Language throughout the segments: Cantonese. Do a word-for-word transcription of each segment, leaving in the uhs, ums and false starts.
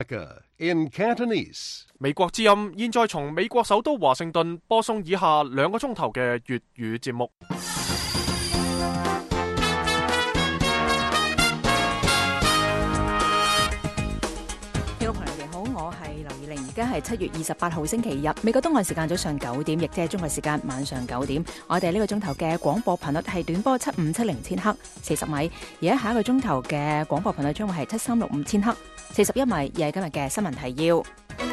In Cantonese， 美國之音現在從美國首都華盛頓播送以下兩個鐘頭嘅粵語節目。 聽眾朋友哋好，我係劉以玲，而家係七月二十八號星期日，美國東岸時間早上九點，亦即係中國時間晚上九點。我哋呢個鐘頭嘅廣播頻率係短波七五七零千赫四十米，而喺下一個鐘頭嘅廣播頻率將會係七三六五千赫四十一米，而係今日嘅新聞提要。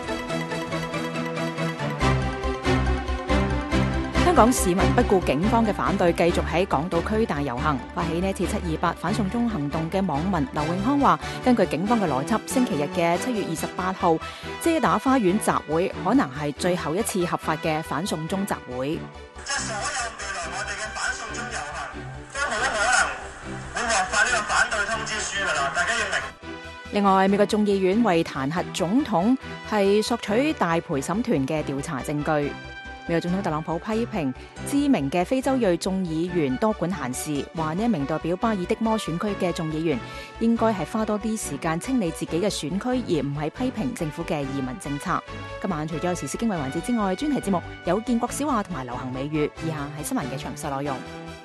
香港市民不顧警方嘅反對，繼續喺港島區大遊行。發起呢次七二八反送中行動嘅網民劉永康話，根據警方嘅邏輯，星期日嘅七月二十八號遮打花園集會可能係最後一次合法嘅反送中集會。 即係所有未來我哋嘅反送中遊行都冇可能會獲發呢個反對通知書㗎啦，大家要明。 另外，美國眾議院為彈劾總統係索取大陪審團嘅調查證據。美國總統特朗普批評知名嘅非洲裔眾議員多管閒事，話呢一名代表巴爾的摩選區嘅眾議員應該係花多啲時間清理自己嘅選區，而唔係批評政府嘅移民政策。今晚除咗有時事經緯環節之外，專題節目有建國小話同埋流行美語。以下係新聞嘅詳細內容。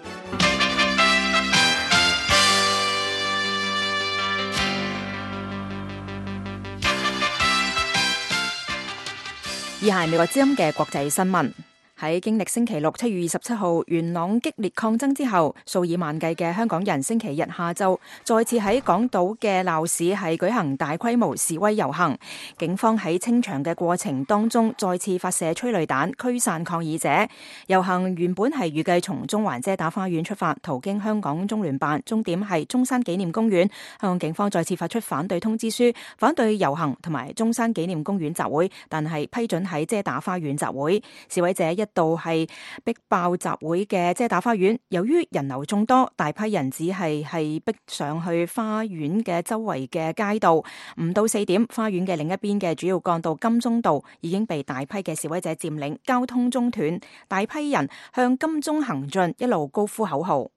以下係美國之音嘅國際新聞。喺經歷星期六七月二十七號元朗激烈抗爭之後，數以萬計嘅香港人星期日下晝再次喺港島嘅鬧市係舉行大規模示威遊行。警方喺清場嘅過程當中再次發射催淚彈驅散抗議者。遊行原本係預計從中環遮打花園出發，途經香港中聯辦，終點係中山紀念公園。香港警方再次發出反對通知書，反對遊行同埋中山紀念公園集會，但係批准喺遮打花園集會。示威者一度係逼爆集會嘅遮打花園，由於人流眾多，大批人只係係逼上去花園嘅周圍嘅街道。唔到四點，花園嘅另一邊嘅主要幹道金鐘道已經被大批嘅示威者佔領，交通中斷，大批人向金鐘行進，一路高呼口號。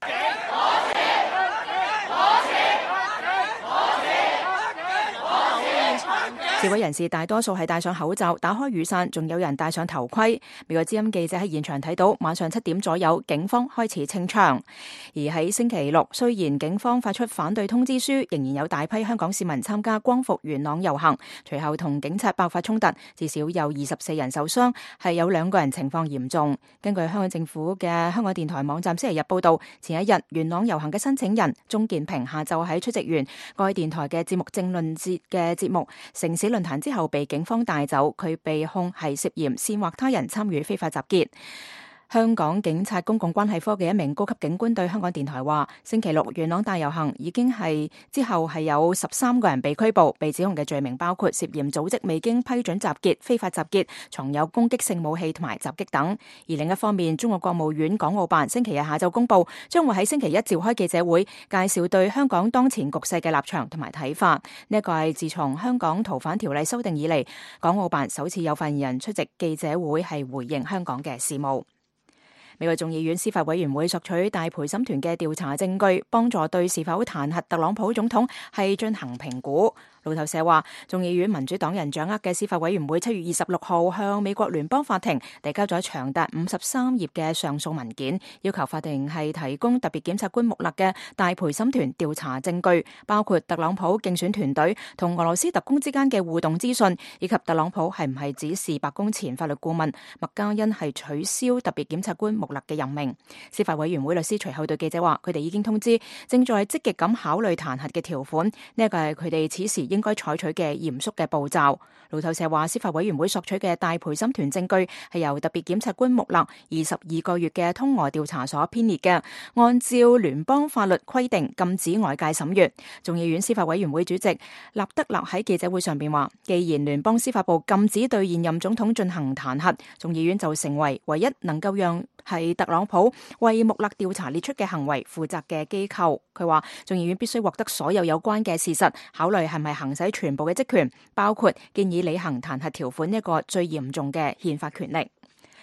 示威人士大多數係戴上口罩，打開雨傘，仲有人戴上頭盔。美國之音記者喺現場睇到，晚上七點左右，警方開始清場。而喺星期六，雖然警方發出反對通知書，仍然有大批香港市民參加光復元朗遊行，隨後同警察爆發衝突，至少有二十四人受傷，係有兩個人情況嚴重。根據香港政府嘅香港電台網站星期日報道，前一日元朗遊行嘅申請人鍾建平下晝喺出席完該電台嘅節目政論節嘅節目城市論壇之後被警方帶走，佢被控係涉嫌煽惑他人參與非法集結。香港警察公共關係科嘅一名高級警官對香港電台話，星期六元朗大遊行已經係之後係有十三個人被拘捕，被指控嘅罪名包括涉嫌組織未經批准集結、非法集結、藏有攻擊性武器同埋襲擊等。而另一方面，中國國務院港澳辦星期日下晝公布，將會喺星期一召開記者會，介紹對香港當前局勢嘅立場同埋睇法。呢一個係自從香港逃犯條例修訂以嚟，港澳辦首次有發言人出席記者會係回應香港嘅事務。美國眾議院司法委員會索取大陪審團嘅調查證據，幫助對是否彈劾特朗普總統係進行評估。路透社話，眾議院民主黨人掌握嘅司法委員會七月二十六號向美國聯邦法庭遞交咗長達五十三頁嘅上訴文件，要求法庭係提供特別檢察官穆勒嘅大陪審團調查證據，包括特朗普競選團隊同俄羅斯特工之間嘅互動資訊，以及特朗普係唔係指示白宮前法律顧問麥嘉恩係取消特別檢察官穆勒嘅任命。司法委員會律師隨後對記者話，佢哋已經通知正在積極咁考慮彈劾嘅條款，呢一個係佢哋此時應該採取嘅嚴肅嘅步驟。路透社話，司法委員會索取嘅大陪審團證據係由特別檢察官穆勒二十二個月嘅通俄調查所編列嘅，按照聯邦法律規定禁止外界審閱。眾議院司法委員會主席納德勒喺記者會上邊話，既然聯邦司法部禁止對現任總統進行彈劾，眾議院就成為唯一能夠讓係特朗普為穆勒調查列出嘅行為負責嘅機構。佢話眾議院必須獲得所有有關嘅事實，考慮係咪行使全部嘅職權，包括建議履行彈劾條款一個最嚴重嘅憲法權力。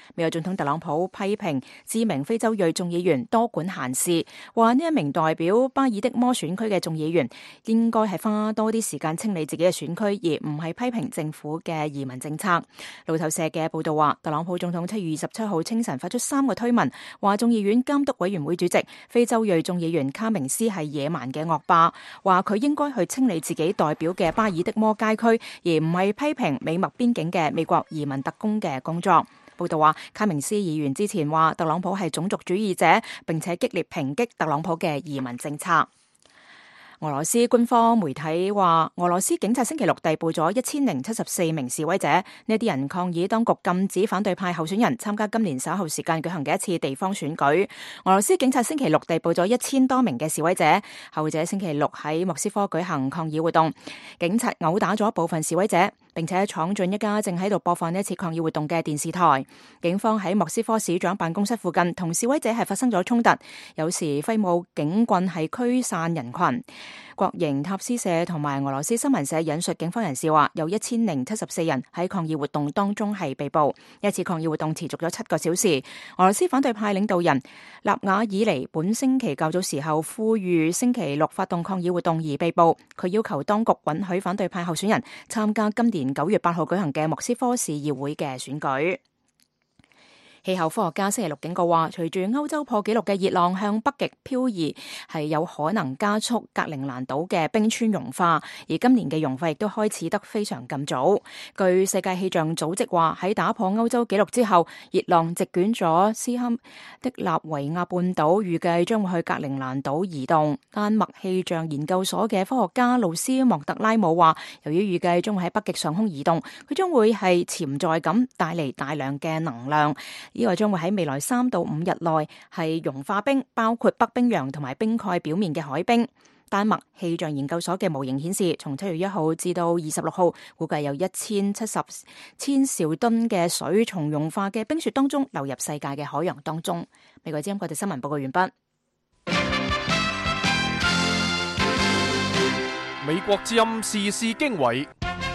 美國總統特朗普批評知名非洲裔眾議員多管閒事，話呢一名代表巴爾的摩選區嘅眾議員應該係花多啲時間清理自己嘅選區，而唔係批評政府嘅移民政策。路透社嘅報道話，特朗普總統七月二十七號清晨發出三個推文，話眾議院監督委員會主席非洲裔眾議員卡明斯係野蠻嘅惡霸，話佢應該去清理自己代表嘅巴爾的摩街區，而唔係批評美墨邊境嘅美國移民特工嘅工作。報道話，卡明斯議員之前話特朗普係種族主義者，並且激烈抨擊特朗普嘅移民政策。俄羅斯官方媒體話，俄羅斯警察星期六逮捕咗一千零七十四名示威者，呢啲人抗議當局禁止反對派候選人參加今年稍後時間舉行嘅一次地方選舉。俄羅斯警察星期六逮捕咗一千多名嘅示威者，後者星期六喺莫斯科舉行抗議活動，警察毆打咗部分示威者，並且闖進一家正喺度播放呢一次抗議活動嘅電視台。警方喺莫斯科市長辦公室附近同示威者係發生咗衝突，有時揮舞警棍係驅散人群。國營塔斯社同埋俄羅斯新聞社引述警方人士話，有一千零七十四人喺抗議活動當中係被捕。一次抗議活動持續咗七個小時。俄羅斯反對派領導人納瓦爾尼本星期較早時候呼籲星期六發動抗議活動而被捕。佢要求當局允許反對派候選人參加今年九月八號舉行嘅莫斯科市議會嘅選舉。氣候科學家星期六警告話，隨住歐洲破紀錄嘅熱浪向北極漂移，係有可能加速格陵蘭島嘅冰川融化，而今年嘅融化亦都開始得非常咁早。據世界氣象組織話，喺打破歐洲紀錄之後，熱浪席捲咗斯堪的納維亞半島，預計將會去格陵蘭島移動。丹麥氣象研究所嘅科學家路斯莫特拉姆話，由於預計將會喺北極上空移動，佢將會係潛在咁帶嚟大量嘅能量。呢個將會喺未來三到五日內係融化冰，包括北冰洋同埋冰蓋表面嘅海冰。丹麥氣象研究所嘅模型顯示，從七月一號至到二十六號，估計有一千七十千兆噸嘅水從融化嘅冰雪當中流入世界嘅海洋當中。美國之音國際新聞報告完畢。 美國之音時事經緯。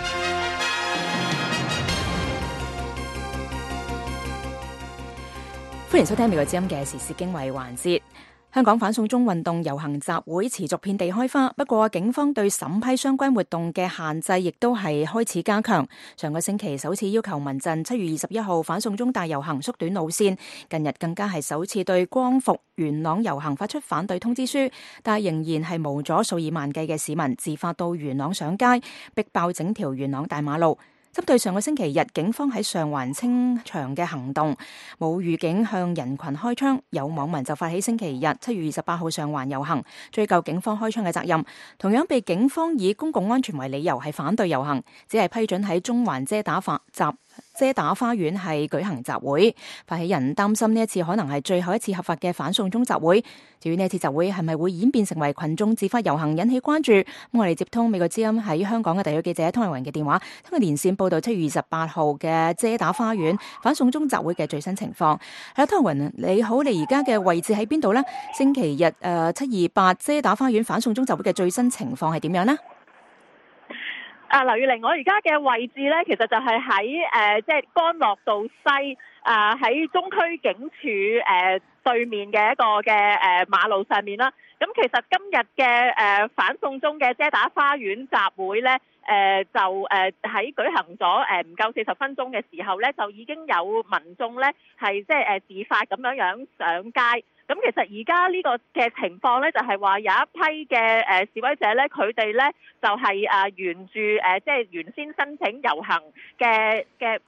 歡迎收聽美國之音嘅時事經緯環節。香港反送中運動遊行集會持續遍地開花，不過警方對審批相關活動嘅限制亦都係開始加強。上個星期首次要求民陣七月二十一號反送中大遊行縮短路線，近日更加係首次對光復元朗遊行發出反對通知書，但仍然係無阻數以萬計嘅市民自發到元朗上街，逼爆整條元朗大馬路。針對上個星期日警方喺上環清場嘅行動，冇預警向人群開槍，有網民就發起星期日七月二十八號上環遊行，追究警方開槍嘅責任。同樣被警方以公共安全為理由係反對遊行，只係批准喺中環遮打法集遮打花園係舉行集會。發起人擔心呢一次可能係最後一次合法嘅反送中集會。至於呢一次集會係咪會演變成為群眾自發遊行，引起關注。咁我哋接通美國之音喺香港嘅特約記者湯慧雲嘅電話，通過連線報道七月二十八號嘅遮打花園反送中集會嘅最新情況。係啦，湯慧雲你好，你而家嘅位置喺邊度呢？星期日誒七二八遮打花園反送中集會嘅最新情況係點樣呢？ 啊，劉月玲，我而家嘅位置咧，其實就係喺誒，即係干諾道西啊，喺中區警署誒、呃、對面嘅一個嘅誒、呃、馬路上面啦。咁其實今日嘅誒反送中嘅遮打花園集會咧，誒、呃、就誒喺、呃、舉行咗誒唔夠四十分鐘嘅時候咧，就已經有民眾咧係即係誒自發咁樣樣上街。咁其實而家呢個嘅情況咧，就係話有一批嘅誒示威者咧，佢哋咧就係誒沿住誒即係原先申請遊行嘅嘅。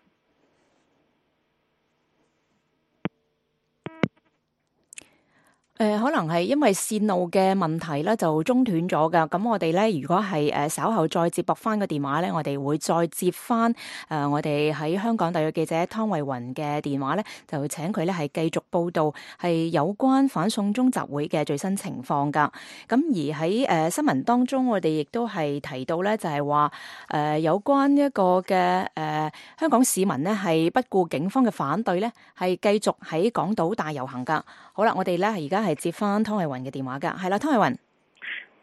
誒、呃、可能係因為線路嘅問題咧，就中斷咗噶。咁我哋咧，如果係誒稍後再接駁翻個電話咧，我哋會再接翻誒、呃、我哋喺香港特約記者湯慧雲嘅電話咧，就請佢咧係繼續報道係有關反送中集會嘅最新情況噶。咁而喺誒、呃、新聞當中，我哋亦都係提到咧，就係話誒有關一個嘅誒、呃、香港市民呢係不顧警方嘅反對咧，係繼續喺港島大遊行噶。好啦，我哋咧而家係接翻湯慧雲嘅電話噶，係啦，湯慧雲。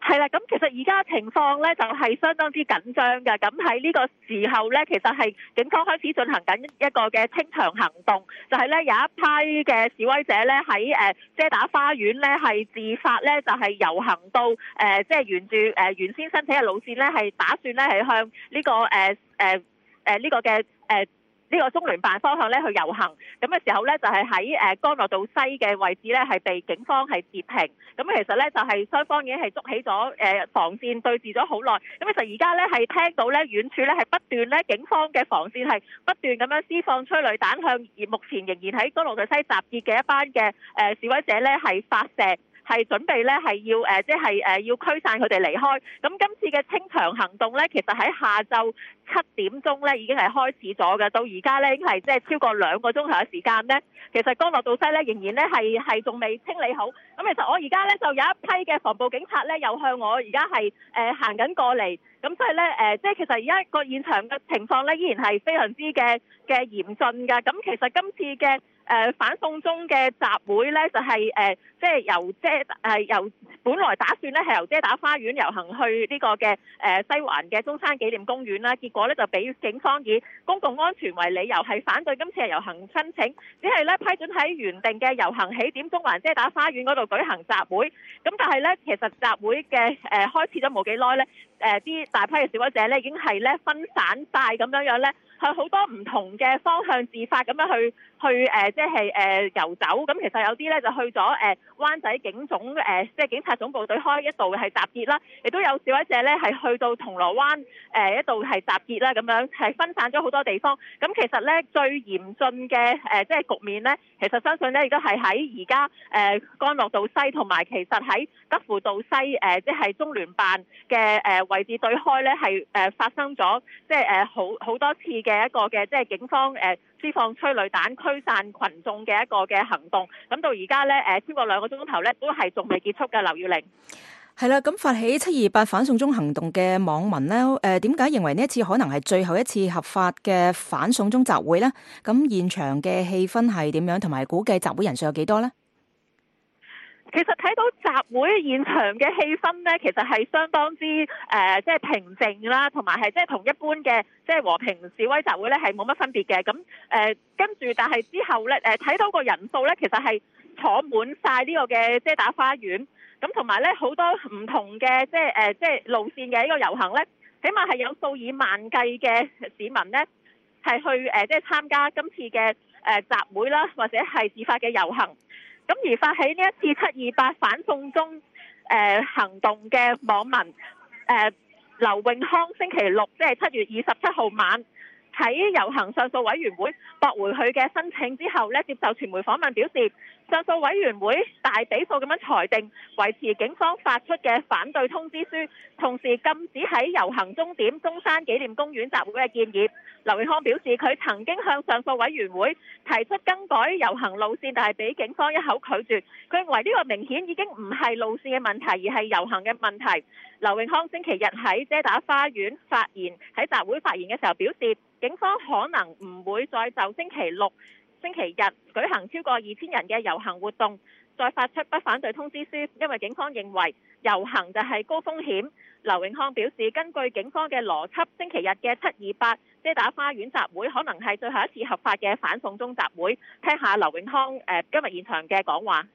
係啦，咁其實而家情況咧就係相當之緊張嘅。咁喺呢個時候咧，其實係警方開始進行緊一個嘅清場行動，就係咧有一批嘅示威者咧喺誒遮打花園咧係自發咧就係遊行到誒即係沿住誒原先申請嘅路線咧係打算咧係向呢個誒誒誒呢個嘅誒。呢個中聯辦方向咧去遊行，咁嘅時候咧就係喺誒干諾道西嘅位置咧係被警方係截停，咁其實咧就係雙方已經係築起咗誒防線對峙咗好耐，咁其實而家咧係聽到咧遠處咧係不斷咧警方嘅防線係不斷咁樣施放催淚彈向而目前仍然喺干諾道西集結嘅一班嘅誒示威者咧係發射。係準備咧係要誒，即係誒要驅散佢哋離開。咁今次嘅清場行動咧，其實喺下晝七點鐘咧已經係開始咗嘅，到而家咧已經係即係超過兩個鐘頭嘅時間咧。其實干諾道西咧仍然咧係係仲未清理好。咁其實我而家咧就有一批嘅防暴警察咧又向我而家係誒行緊過嚟。咁所以咧誒，即係其實而家個現場嘅情況咧依然係非常之嘅嘅嚴峻㗎。咁其實今次嘅誒、呃、反送中嘅集會咧，就係、是、誒、呃、即係由遮誒、呃、由本來打算咧係由遮打花園遊行去呢個嘅誒、呃、西環嘅中山紀念公園啦，結果咧就俾警方以公共安全為理由係反對今次嘅遊行申請，只係咧批准喺原定嘅遊行起點中環遮打花園嗰度舉行集會。咁但係咧其實集會嘅誒、呃、開始咗冇幾耐咧，誒、呃、啲大批嘅示威者咧已經係咧分散晒咁樣樣咧，向好多唔同嘅方向自發咁樣去去誒。呃即係誒遊走，咁其實有啲咧就去咗誒、呃、灣仔警總誒、呃，即係警察總部對開一度係集結啦，亦都有示威者咧係去到銅鑼灣誒、呃、一度係集結啦，咁樣係分散咗好多地方。咁其實咧最嚴峻嘅誒、呃、即係局面咧，其實相信咧亦都係喺而家誒干諾道西同埋其實喺德輔道西誒、呃，即係中聯辦嘅誒位置對開咧係誒發生咗即係誒好好多次嘅一個嘅即係警方誒。呃施放催淚彈驅散群眾嘅一個嘅行動，咁到而家咧誒超過兩個鐘頭咧都係仲未結束嘅。劉耀玲係啦，咁發起七二八反送中行動嘅網民咧，誒點解認為呢一次可能係最後一次合法嘅反送中集會呢？咁現場嘅氣氛係點樣，同埋估計集會人數有幾多呢？ 其實睇到集會現場嘅氣氛咧，其實係相當之誒，即、呃、係、就是、平靜啦，同埋係即係同一般嘅即係和平示威集會咧係冇乜分別嘅。咁誒跟住，但係之後咧誒睇到個人數咧，其實係坐滿晒呢個嘅遮打花園。咁同埋咧好多唔同嘅即係誒即係路線嘅呢個遊行咧，起碼係有數以萬計嘅市民咧係去誒即係參加今次嘅誒集會啦，或者係自發嘅遊行。咁而發起呢一次七二八反送中誒、呃、行動嘅網民誒、呃、劉永康，星期六即係七月二十七號晚喺遊行上訴委員會駁回佢嘅申請之後咧，接受傳媒訪問表示，上訴委員會大比數咁樣裁定維持警方發出嘅反對通知書，同時禁止喺遊行終點中山紀念公園集會嘅建議。劉永康表示，佢曾經向上訴委員會提出更改遊行路線，但係俾警方一口拒絕。佢認為呢個明顯已經唔係路線嘅問題，而係遊行嘅問題。劉永康星期日喺遮打花園發言，喺集會發言嘅時候表示，警方可能唔會再就星期六、星期日舉行超過二千人嘅遊行活動再發出不反對通知書，因為警方認為遊行就係高風險。劉永康表示，根據警方嘅邏輯，星期日嘅七二八遮打花園集會可能係最後一次合法嘅反送中集會。聽下劉永康誒、呃、今日現場嘅講話。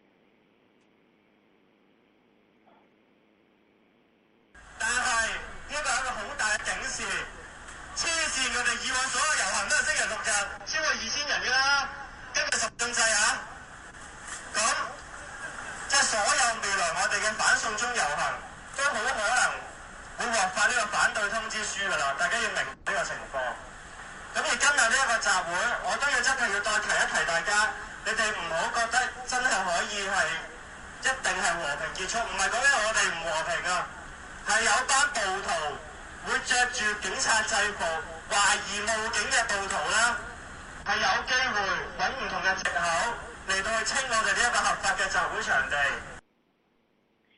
但係呢個係一個好大嘅警示，黐線！佢哋以往所有遊行都係星期六日，超過二千人㗎啦，跟住十進制啊！咁即係所有未來我哋嘅反送中遊行都好可能會獲發呢個反對通知書㗎啦，大家要明呢個情況。咁而今日呢一個集會，我都要真係要再提一提大家，你哋唔好覺得真係可以係一定係和平結束，唔係講緊我哋唔和平啊，係有班暴徒會着住警察制服，懷疑冒警嘅暴徒啦，係有機會揾唔同嘅藉口嚟到去清我哋呢一個合法嘅集會場地。 咁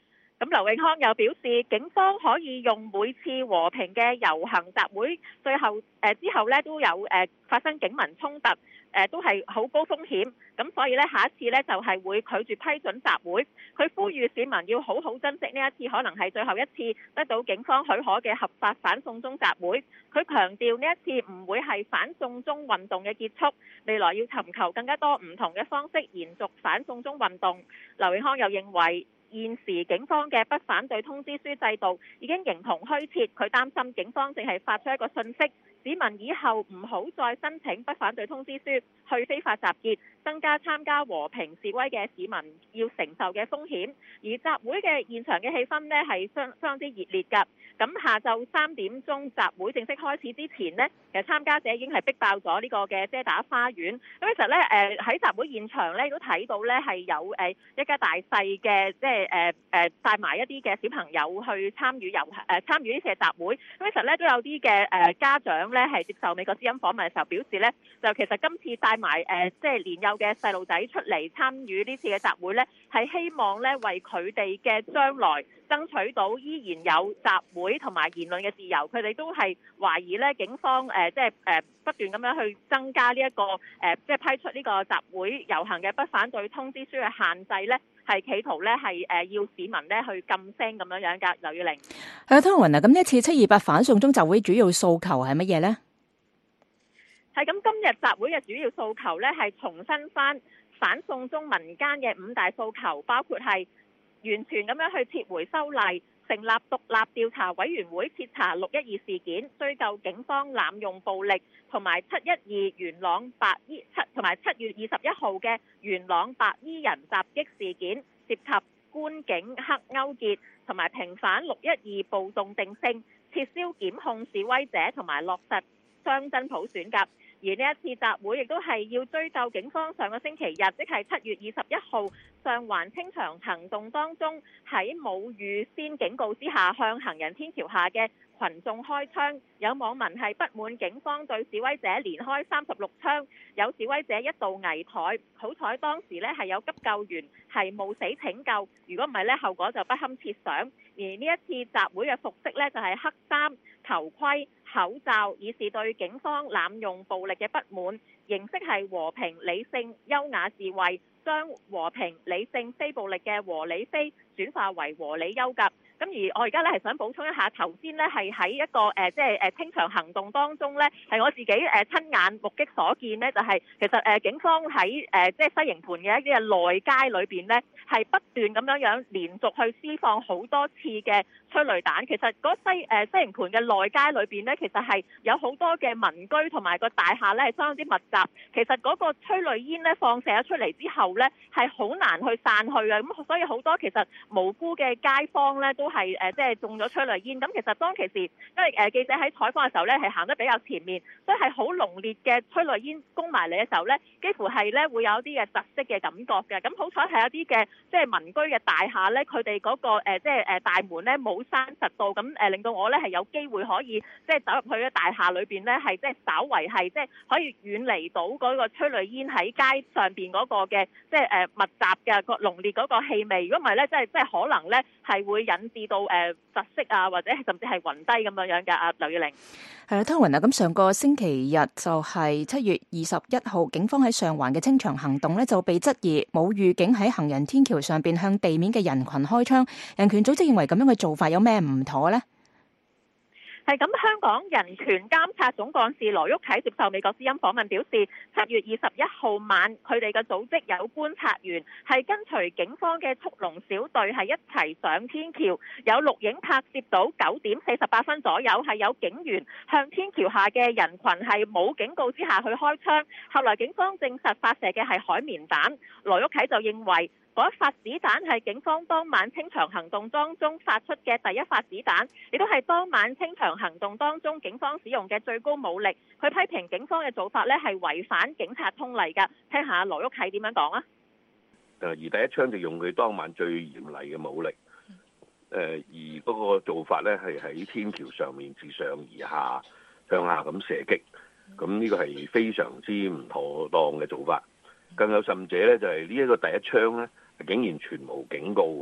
咁劉永康又表示，警方可以用每次和平嘅遊行集會，最後誒、呃、之後咧都有誒、呃、發生警民衝突，誒、呃、都係好高風險。咁所以咧下一次咧就係、是、會拒絕批准集會。佢呼籲市民要好好珍惜呢一次可能係最後一次得到警方許可嘅合法反送中集會。佢強調呢一次唔會係反送中運動嘅結束，未來要尋求更加多唔同嘅方式延續反送中運動。劉永康又認為，現時警方嘅不反對通知書制度已經形同虛設，佢擔心警方淨係發出一個訊息，市民以後唔好再申請不反對通知書去非法集結，增加參加和平示威嘅市民要承受嘅風險。而集會嘅現場嘅氣氛呢係相相當之熱烈㗎。咁下晝三點鐘集會正式開始之前呢，其實參加者已經係逼爆咗呢個嘅遮打花園。咁其實呢，誒喺集會現場呢都睇到呢係有誒一家大細嘅，即係誒誒帶埋一啲嘅小朋友去參與遊誒參與呢次嘅集會。咁其實呢都有啲嘅誒家長呢係接受美國之音訪問嘅時候表示呢，就其實今次帶埋誒即係年幼嘅細路仔出嚟參與呢次嘅集會呢，係希望呢為佢哋嘅將來爭取到依然有集會同埋言論嘅自由。佢哋都係懷疑咧，警方誒即係誒不斷咁樣去增加呢一個誒即係批出呢個集會遊行嘅不反對通知書嘅限制咧，係企圖咧係誒要市民咧去禁聲咁樣樣㗎。劉宇玲， 係啊，湯雲啊，咁呢一次七二八反送中集會主要訴求係乜嘢咧？ 係咁，今日集會嘅主要訴求咧係重申翻反送中民間嘅五大訴求，包括係完全咁樣去撤回修例，成立獨立調查委員會徹查六一二事件，追究警方濫用暴力，同埋七一二元朗白衣七同埋七月二十一號嘅元朗白衣人襲擊事件，涉及官警黑勾結，同埋平反六一二暴動定性，撤銷檢控示威者，同埋落實雙真普選㗎。而呢一次集會亦都係要追究警方上個星期日，即係七月二十一號上環清場行動當中，喺冇預先警告之下向行人天橋下嘅群眾開槍。有網民係不滿警方對示威者連開三十六槍，有示威者一度危殆，好彩當時呢係有急救員係冒死拯救，如果唔係呢，後果就不堪設想。而呢一次集會嘅服飾呢，就係黑衫、頭盔、口罩，以示對警方濫用暴力嘅不滿，形式係和平、理性、優雅示威，將和平、理性、非暴力嘅和理非轉化為和理優格。咁而我而家咧係想補充一下，頭先咧係喺一個誒即係誒清場行動當中咧，係我自己誒親眼目擊所見咧，就係、是、其實誒警方喺誒即係西營盤嘅一啲嘅內街裏邊咧，係不斷咁樣樣連續去施放好多次嘅催淚彈。其實嗰西誒西營盤嘅內街裏邊咧，其實係有好多嘅民居同埋個大廈咧係相當之密集。其實嗰個催淚煙咧放射咗出嚟之後咧，係好難去散去嘅。咁所以好多其實無辜嘅街坊咧都係誒即係中咗催淚煙。咁其實當其時，因為誒記者喺採訪嘅時候咧係行得比較前面，所以係好濃烈嘅催淚煙攻埋嚟嘅時候咧，幾乎係咧會有一啲嘅窒息嘅感覺嘅。咁好彩係一啲嘅即係民居嘅大廈咧，佢哋嗰個誒即係誒大門咧冇閂實到，咁誒令到我咧係有機會可以即係走入去嘅大廈裏邊咧係即係稍為係即係可以遠離到嗰個催淚煙喺街上邊嗰個嘅即係誒密集嘅個濃烈嗰個氣味。如果唔係咧，即係即係可能咧係會引致到誒窒息啊，或者甚至係暈低咁樣樣嘅。阿劉月玲， 係啦，湯雲啊，咁上個星期日就係七月二十一號，警方喺上環嘅清場行動咧就被質疑冇預警喺行人天橋上邊向地面嘅人群開槍。人權組織認為咁樣嘅做法有咩唔妥呢？ 係咁，香港人權監察總幹事羅旭啟接受美國之音訪問表示，七月二十一號晚，佢哋嘅組織有觀察員係跟隨警方嘅速龍小隊係一齊上天橋，有錄影拍攝到九點四十八分左右係有警員向天橋下嘅人群係冇警告之下去開槍，後來警方證實發射嘅係海綿彈。羅旭啟就認為嗰一發子彈係警方當晚清場行動當中發出嘅第一發子彈，亦都係當晚清場行動當中警方使用嘅最高武力。佢批評警方嘅做法咧係違反警察通例㗎。聽下羅旭啟點樣講啊？ 誒，而第一槍就用佢當晚最嚴厲嘅武力。誒，而嗰個做法咧係喺天橋上面自上而下向下咁射擊，咁呢個係非常之唔妥當嘅做法。更有甚者咧，就係呢一個第一槍咧，竟然全無警告嘅，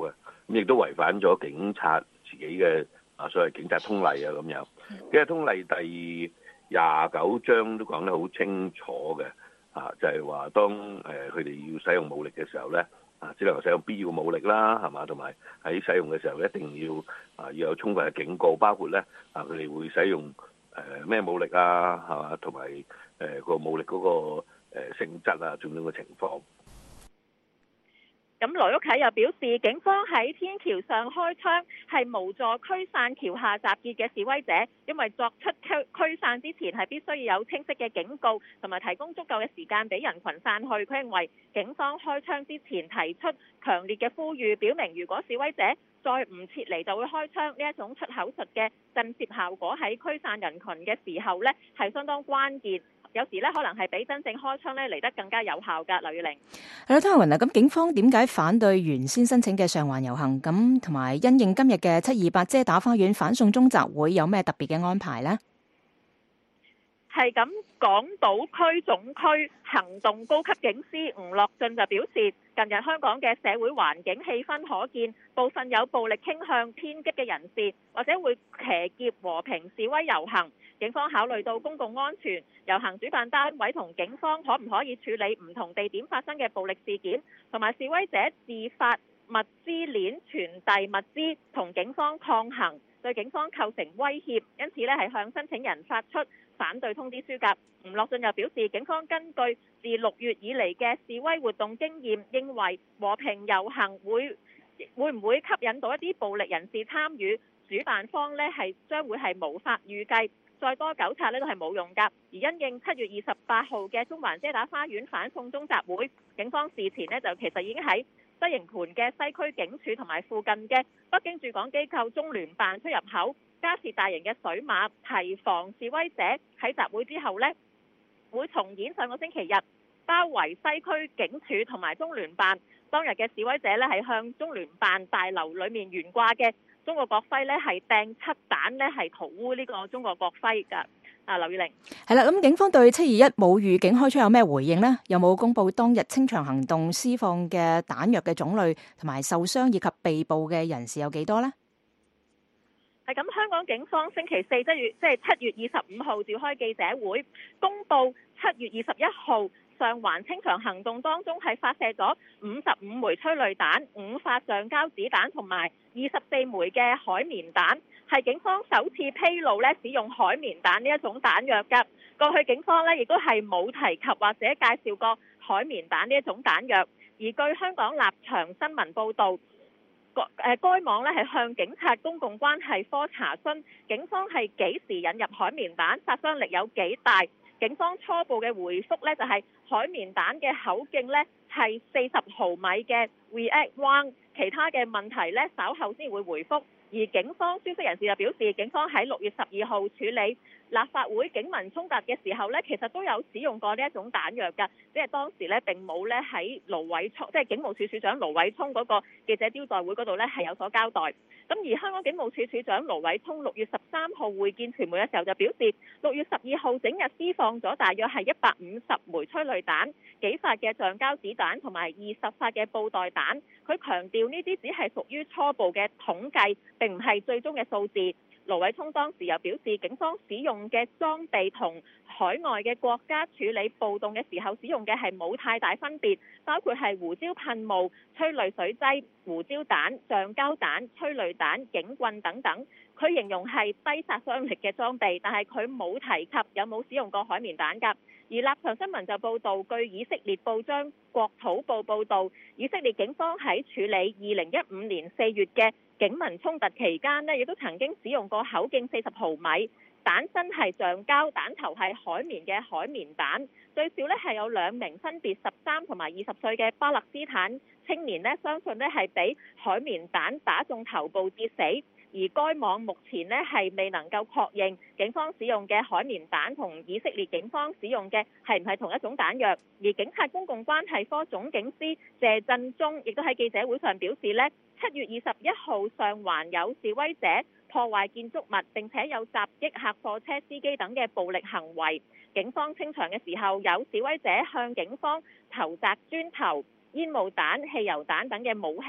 咁亦都違反咗警察自己嘅啊所謂警察通例啊咁樣。警察通例第廿九章都講得好清楚嘅，啊就係話當誒佢哋要使用武力嘅時候咧，啊只能夠使用必要武力啦，係嘛？同埋喺使用嘅時候一定要啊要有充分嘅警告，包括咧啊佢哋會使用誒咩武力啊，係嘛？同埋誒個武力嗰個誒性質啊，種種嘅情況。 咁羅旭啟又表示，警方喺天橋上開槍係無助驅散橋下集結嘅示威者，因為作出驅驅散之前係必須要有清晰嘅警告，同埋提供足夠嘅時間俾人群散去。佢認為警方開槍之前提出強烈嘅呼籲，表明如果示威者再唔撤離就會開槍，呢一種出口術嘅震懾效果喺驅散人群嘅時候呢係相當關鍵。有時咧，可能係比真正開槍咧嚟得更加有效㗎。劉月玲， 係啦，湯雲啊，咁警方點解反對原先申請嘅上環遊行？咁同埋因應今日嘅七二八遮打花園反送中集會，有咩特別嘅安排呢？ 係咁，港島區總區行動高級警司吳樂俊就表示，近日香港嘅社會環境氣氛可見，部分有暴力傾向偏激嘅人士，或者會騎劫和平示威遊行。警方考慮到公共安全，遊行主辦單位同警方可唔可以處理唔同地點發生嘅暴力事件，同埋示威者自發物資鏈傳遞物資同警方抗衡，對警方構成威脅，因此呢係向申請人發出反對通知書㗎。吳樂俊又表示，警方根據自六月以嚟嘅示威活動經驗，認為和平遊行會會唔會吸引到一啲暴力人士參與，主辦方呢係將會係無法預計。再多糾察呢都係冇用㗎，而因應七月二十八號嘅中環遮打花園反送中集會，警方事前呢就其實已經喺西營盤嘅西區警署同埋附近嘅北京駐港機構中聯辦出入口加設大型嘅水馬，提防示威者喺集會之後呢會重演上個星期日包圍西區警署同埋中聯辦。當日嘅示威者呢係向中聯辦大樓裡面懸掛嘅中國國徽呢係掟漆彈呢係塗污呢個中國國徽㗎。啊，劉宇玲，係啦，咁警方對七二一冇預警開槍有咩回應呢？有冇公布當日清場行動施放嘅彈藥嘅種類同埋受傷以及被捕嘅人士有幾多呢？ 係咁，香港警方星期四即月即係七月二十五號召開記者會，公布七月二十一號上環清場行動當中係發射咗五十五枚催淚彈、五發橡膠子彈同埋二十四枚嘅海綿彈，係警方首次披露咧使用海綿彈呢一種彈藥㗎。過去警方咧亦都係冇提及或者介紹過海綿彈呢一種彈藥，而據香港立場新聞報導，誒該網咧係向警察公共關係科查詢，警方係幾時引入海綿彈，殺傷力有幾大？警方初步嘅回覆咧就係海綿彈嘅口徑咧係四十毫米嘅 React One， 其他嘅問題咧稍後先會回覆。而警方消息人士就表示，警方喺六月十二號處理立法會警民衝突嘅時候咧，其實都有使用過呢一種彈藥㗎，即係當時咧並冇咧喺盧偉聰，即係警務處處長盧偉聰嗰個記者招待會嗰度咧係有所交代。咁而香港警務處處長盧偉聰六月十三號會見傳媒嘅時候就表示，六月十二號整日施放咗大約係一百五十枚催淚彈、幾發嘅橡膠子彈同埋二十發嘅布袋彈。佢強調呢啲只係屬於初步嘅統計，並唔係最終嘅數字。盧偉聰當時又表示，警方使用嘅裝備同海外嘅國家處理暴動嘅時候使用嘅係冇太大分別，包括係胡椒噴霧、催淚水劑、胡椒彈、橡膠彈、催淚彈、警棍等等。佢形容係低殺傷力嘅裝備，但係佢冇提及有冇使用過海綿彈㗎。而立場新聞就報導，據以色列報章國土報報導，以色列警方喺處理二零一五年四月嘅警民衝突期間呢，亦都曾經使用過口徑四十毫米、彈身係橡膠、彈頭係海綿嘅海綿彈。最少呢係有兩名分別十三同埋二十歲嘅巴勒斯坦青年呢，相信呢係俾海綿彈打中頭部致死。而該網目前呢係未能夠確認警方使用嘅海綿彈同以色列警方使用嘅係唔係同一種彈藥。而警察公共關係科總警司謝振中亦都喺記者會上表示呢，七月二十一號上環有示威者破壞建築物，並且有襲擊客貨車司機等嘅暴力行為。警方清場嘅時候，有示威者向警方投擲磚頭、煙霧彈、汽油彈等嘅武器。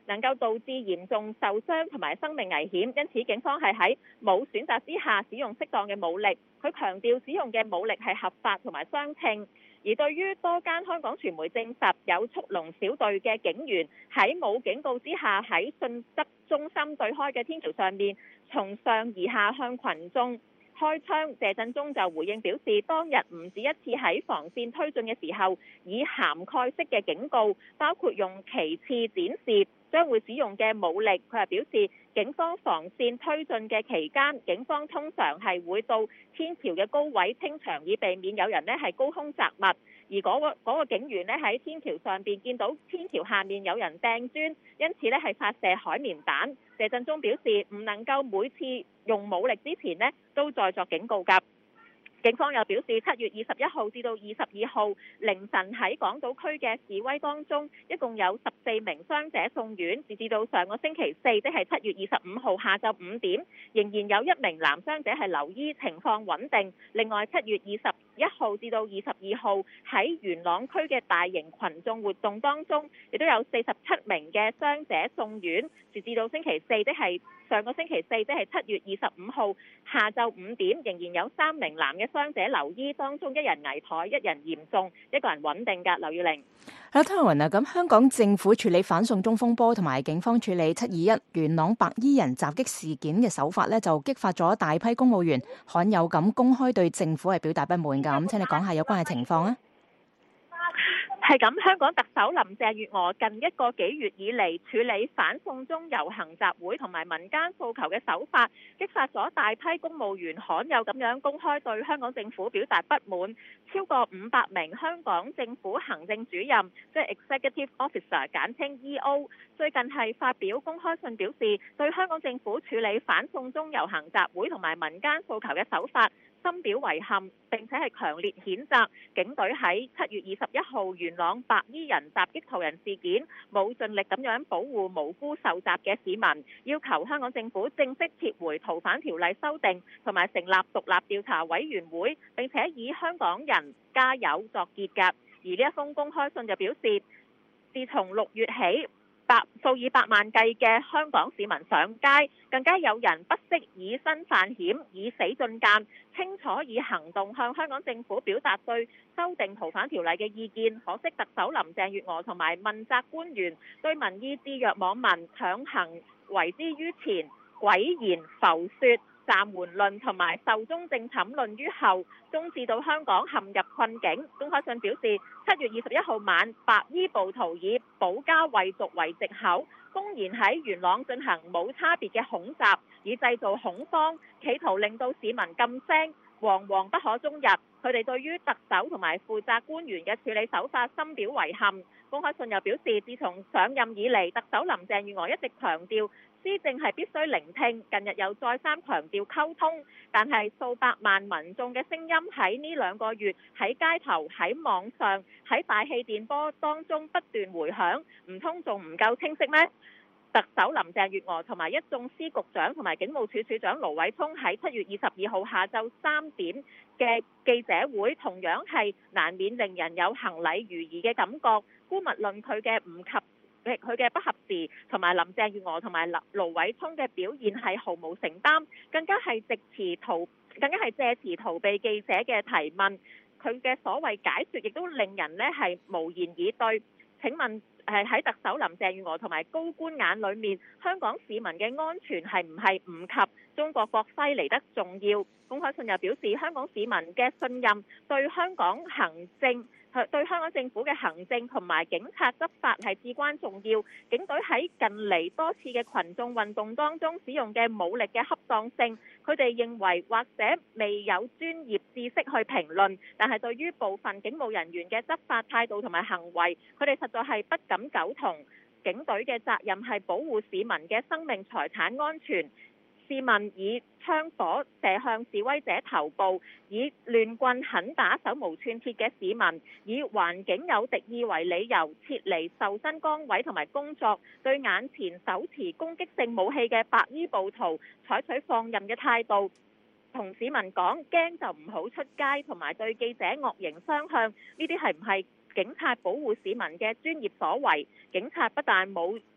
能夠導致嚴重受傷同埋生命危險，因此警方係喺冇選擇之下使用適當嘅武力。佢強調使用嘅武力係合法同埋相稱。而對於多間香港傳媒證實有速龍小隊嘅警員喺冇警告之下喺信德中心對開嘅天橋上面從上而下向群眾開槍，謝振中就回應表示，當日唔止一次喺防線推進嘅時候以涵蓋式嘅警告，包括用旗幟展示將會使用嘅武力。佢係表示，警方防線推進嘅期間，警方通常係會到天橋嘅高位清場，以避免有人呢係高空擲物。而嗰個嗰個警員呢喺天橋上邊見到天橋下面有人掟磚，因此呢係發射海綿彈。謝振中表示，唔能夠每次用武力之前呢都再作警告㗎。警方又表示，七月二十一號至到二十二號凌晨喺港島區嘅示威當中，一共有十四名傷者送院。截至到上個星期四，即係七月二十五號下晝五點，仍然有一名男傷者係留醫，情況穩定。另外，七月二十一號至到二十二號喺元朗區嘅大型群眾活動當中，亦都有四十七名嘅傷者送院。截至到星期四，即係上個星期四，即係七月二十五號下晝五點，仍然有三名男嘅傷者留醫，當中一人危殆，一人嚴重，一個人穩定㗎。劉宇玲， 係啦，湯雲啊，咁香港政府處理反送中風波同埋警方處理七二一元朗白衣人襲擊事件嘅手法呢，就激發咗大批公務員罕有咁公開對政府係表達不滿㗎。咁請你講下有關嘅情況啊。 係咁，香港特首林鄭月娥近一個幾月以嚟處理反送中遊行集會同埋民間訴求嘅手法，激發咗大批公務員罕有咁樣公開對香港政府表達不滿。超過五百名香港政府行政主任，即係 Executive Officer 簡稱 E O， 最近係發表公開信表示，對香港政府處理反送中遊行集會同埋民間訴求嘅手法深表遺憾，並且係強烈譴責警隊喺七月二十一號元朗白衣人襲擊途人事件冇盡力咁樣保護無辜受襲嘅市民，要求香港政府正式撤回逃犯條例修訂，同埋成立獨立調查委員會，並且以香港人加油作結㗎。而呢一封公開信就表示，自從六月起，百數以百萬計嘅香港市民上街，更加有人不惜以身犯險、以死進諫，清楚以行動向香港政府表達對修訂逃犯條例嘅意見。可惜特首林鄭月娥同埋問責官員對民意置若罔聞，強行圍之於前，詭言浮說、暫緩論同埋壽終正寢論於後，終致到香港陷入困境。公開信表示，七月二十一號晚，白衣暴徒以保家衛族為藉口，公然喺元朗進行冇差別嘅恐襲，以製造恐慌，企圖令到市民噤聲，惶惶不可終日。佢哋對於特首同埋負責官員嘅處理手法深表遺憾。公開信又表示，自從上任以嚟，特首林鄭月娥一直強調施政係必須聆聽，近日又再三強調溝通，但係數百萬民眾嘅聲音喺呢兩個月喺街頭、喺網上、喺大氣電波當中不斷迴響，唔通仲唔夠清晰咩？特首林鄭月娥同埋一眾司局長同埋警務處處長盧偉聰喺七月二十二號下晝三點嘅記者會，同樣係難免令人有行禮如儀嘅感覺。姑勿論佢嘅唔及佢嘅不合時，同埋林鄭月娥同埋盧偉聰嘅表現係毫無承擔，更加係藉詞逃，更加係借詞逃避記者嘅提問。佢嘅所謂解說亦都令人呢係無言以對。請問誒喺特首林鄭月娥同埋高官眼裏面，香港市民嘅安全係唔係唔及中國國徽嚟得重要？公開信又表示，香港市民嘅信任對香港行政對香港政府嘅行政同埋警察執法係至關重要。警隊喺近嚟多次嘅群眾運動當中使用嘅武力嘅恰當性，佢哋認為或者未有專業知識去評論，但係對於部分警務人員嘅執法態度同埋行為，佢哋實在係不敢苟同。警隊嘅責任係保護市民嘅生命財產安全。市民以槍火射向示威者頭部，以亂棍狠打手無寸鐵嘅市民，以環境有敵意為理由撤離受薪崗位同埋工作，對眼前手持攻擊性武器嘅白衣暴徒採取放任嘅態度，同市民講驚就唔好出街，同埋對記者惡形相向，呢啲係唔係警察保護市民嘅專業所為？警察不但冇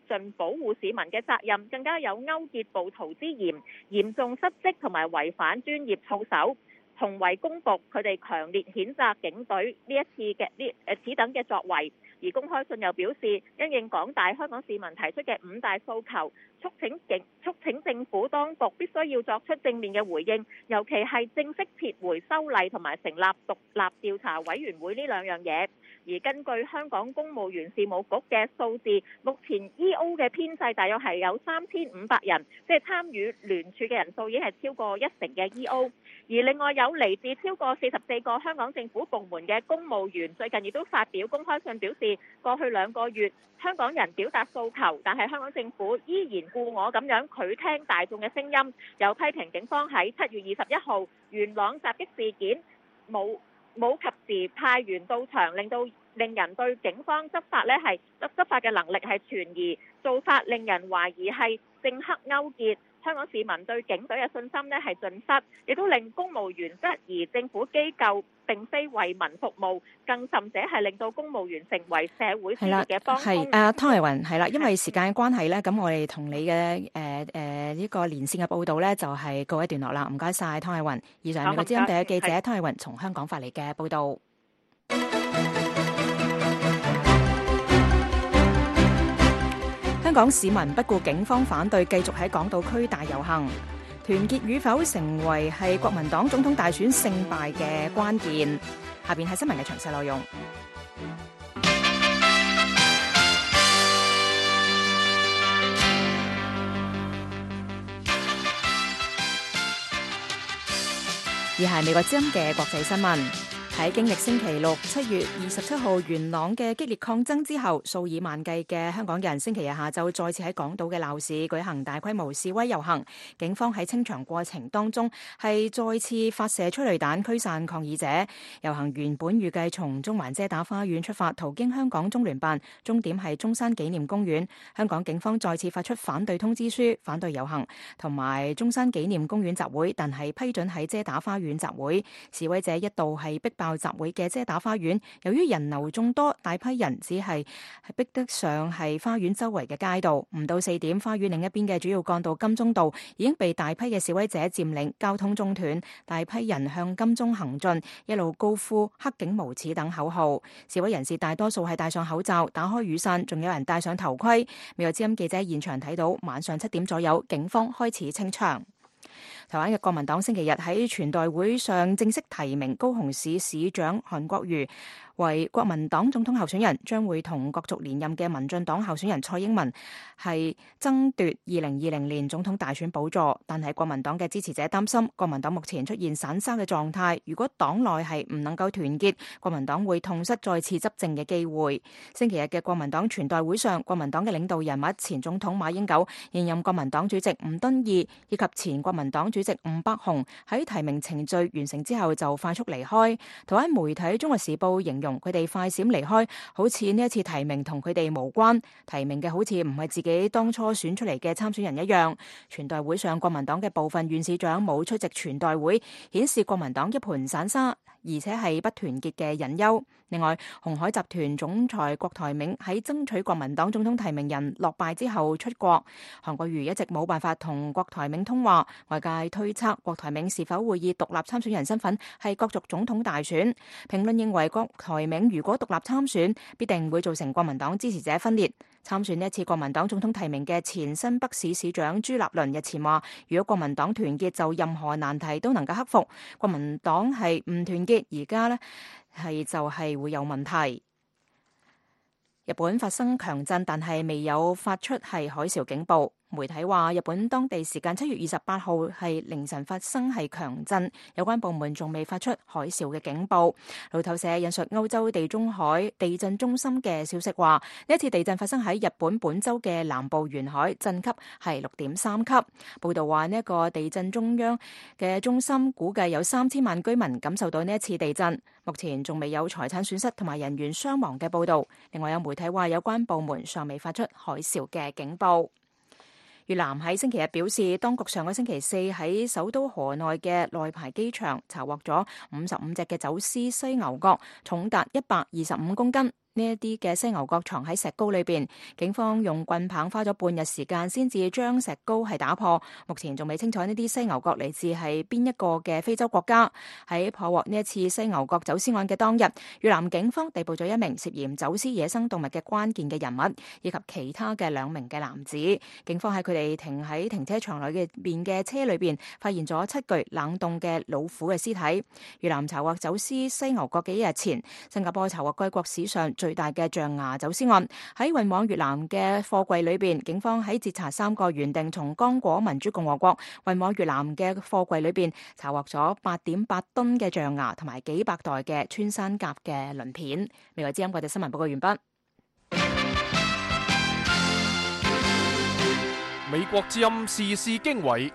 盡保護市民嘅責任，更加有勾結暴徒之嫌，嚴重失職同埋違反專業操守。同為公僕，佢哋強烈譴責警隊呢一次嘅呢誒此等嘅作為。而公開信又表示，因應廣大香港市民提出嘅五大訴求，促請警促請政府當局必須要作出正面嘅回應，尤其係正式撤回修例同埋成立獨立調查委員會呢兩樣嘢。而根據香港公務員事務局嘅數字，目前 E O 嘅編制大約係有三千五百人，即係參與聯署嘅人數已經係超過一成嘅 E O。而另外有嚟自超過四十四個香港政府部門嘅公務員，最近亦都發表公開信表示，過去兩個月香港人表達訴求，但係香港政府依然故我咁樣拒聽大眾嘅聲音，又批評警方喺七月二十一號元朗襲擊事件冇冇及時派員到場，令到令人對警方執法呢係執執法嘅能力係存疑，做法令人懷疑係政客勾結。香港市民對警隊嘅信心呢係盡失，亦都令公務員質疑政府機構並非為民服務，更甚者係令到公務員成為社會撕裂嘅幫兇。 係誒，湯麗雲係啦，因為時間嘅關係咧，咁我哋同你嘅誒誒呢個連線嘅報導咧，就係告一段落啦。唔該晒，湯麗雲。以上係美國之音第一記者湯麗雲從香港發嚟嘅報導。香港市民不顧警方反對，繼續喺港島區大遊行。團結與否成為係國民黨總統大選勝敗嘅關鍵。下邊係新聞嘅詳細內容。以下係美國之音嘅國際新聞。喺經歷星期六七月二十七號元朗嘅激烈抗爭之後，數以萬計嘅香港人星期日下晝再次喺港島嘅鬧市舉行大規模示威遊行。警方喺清場過程當中係再次發射催淚彈驅散抗議者。遊行原本預計從中環遮打花園出發，途經香港中聯辦，終點係中山紀念公園。香港警方再次發出反對通知書，反對遊行同埋中山紀念公園集會，但係批准喺遮打花園集會。示威者一度係逼爆集會嘅遮打花園，由於人流眾多，大批人只係逼得上係花園周圍嘅街道。唔到四點，花園另一邊嘅主要幹道金鐘道已經被大批嘅示威者佔領，交通中斷，大批人向金鐘行進，一路高呼黑警無恥等口號。示威人士大多數係戴上口罩，打開雨傘，仲有人戴上頭盔。美國之音記者現場睇到，晚上七點左右，警方開始清場。台灣嘅國民黨星期日喺全代會上正式提名高雄市市長韓國瑜為國民黨總統候選人，將會同角逐連任嘅民進黨候選人蔡英文係爭奪二零二零年總統大選寶座。但係國民黨嘅支持者擔心，國民黨目前出現散沙嘅狀態，如果黨內係唔能夠團結，國民黨會痛失再次執政嘅機會。星期日嘅國民黨全代會上，國民黨嘅領導人物前總統馬英九、現任國民黨主席吳敦義以及前國民黨主席吳伯雄喺提名程序完成之後就快速離開。台灣媒體《中國時報》形容佢哋快閃離開，好似呢一次提名同佢哋無關，提名嘅好似唔係自己當初選出嚟嘅參選人一樣。全代會上，國民黨嘅部分縣市長冇出席全代會，顯示國民黨一盤散沙，而且係不團結嘅隱憂。另外，鴻海集團總裁郭台銘喺爭取國民黨總統提名人落敗之後出國，韓國瑜一直冇辦法同郭台銘通話，外界推測郭台銘是否會以獨立參選人身份係角逐總統大選。評論認為郭台銘如果獨立參選，必定會造成國民黨支持者分裂。參選呢一次國民黨總統提名嘅前新北市市長朱立倫日前話，如果國民黨團結，就任何難題都能夠克服。國民黨係唔團結，而家呢係就係會有問題。日本發生強震，但係未有發出係海嘯警報。媒體話，日本當地時間七月二十八號係凌晨發生係強震，有關部門仲未發出海嘯嘅警報。路透社引述歐洲地中海地震中心嘅消息話，呢一次地震發生喺日本本州嘅南部沿海，震級係六點三級。報道話，呢一個地震中央嘅中心估計有三千萬居民感受到呢一次地震，目前仲未有財產損失同埋人員傷亡嘅報道。另外有媒體話，有關部門尚未發出海嘯嘅警報。越南喺星期日表示，當局上個星期四喺首都河內嘅內排機場查獲咗五十五隻嘅走私犀牛角，重達一百二十五公斤。呢呢一啲嘅犀牛角藏喺石膏裏邊，警方用棍棒花咗半日時間先至將石膏係打破。目前仲未清楚呢啲犀牛角嚟自係邊一個嘅非洲國家。喺破獲呢一次犀牛角走私案嘅當日，越南警方逮捕咗一名涉嫌走私野生動物嘅關鍵嘅人物，以及其他嘅兩名嘅男子。警方喺佢哋停喺停車場裏嘅邊嘅車裏邊，發現咗七具冷凍嘅老虎嘅屍體。越南查獲走私犀牛角嘅一日前，新加坡查獲該國史上最大嘅象牙走私案。喺運往越南嘅貨櫃裏邊，警方喺截查三個原定從剛果民主共和國運往越南嘅貨櫃裏邊，查獲咗八點八噸嘅象牙同埋幾百袋嘅穿山甲嘅鱗片。美國之音國際新聞報告完畢。 美國之音時事經緯，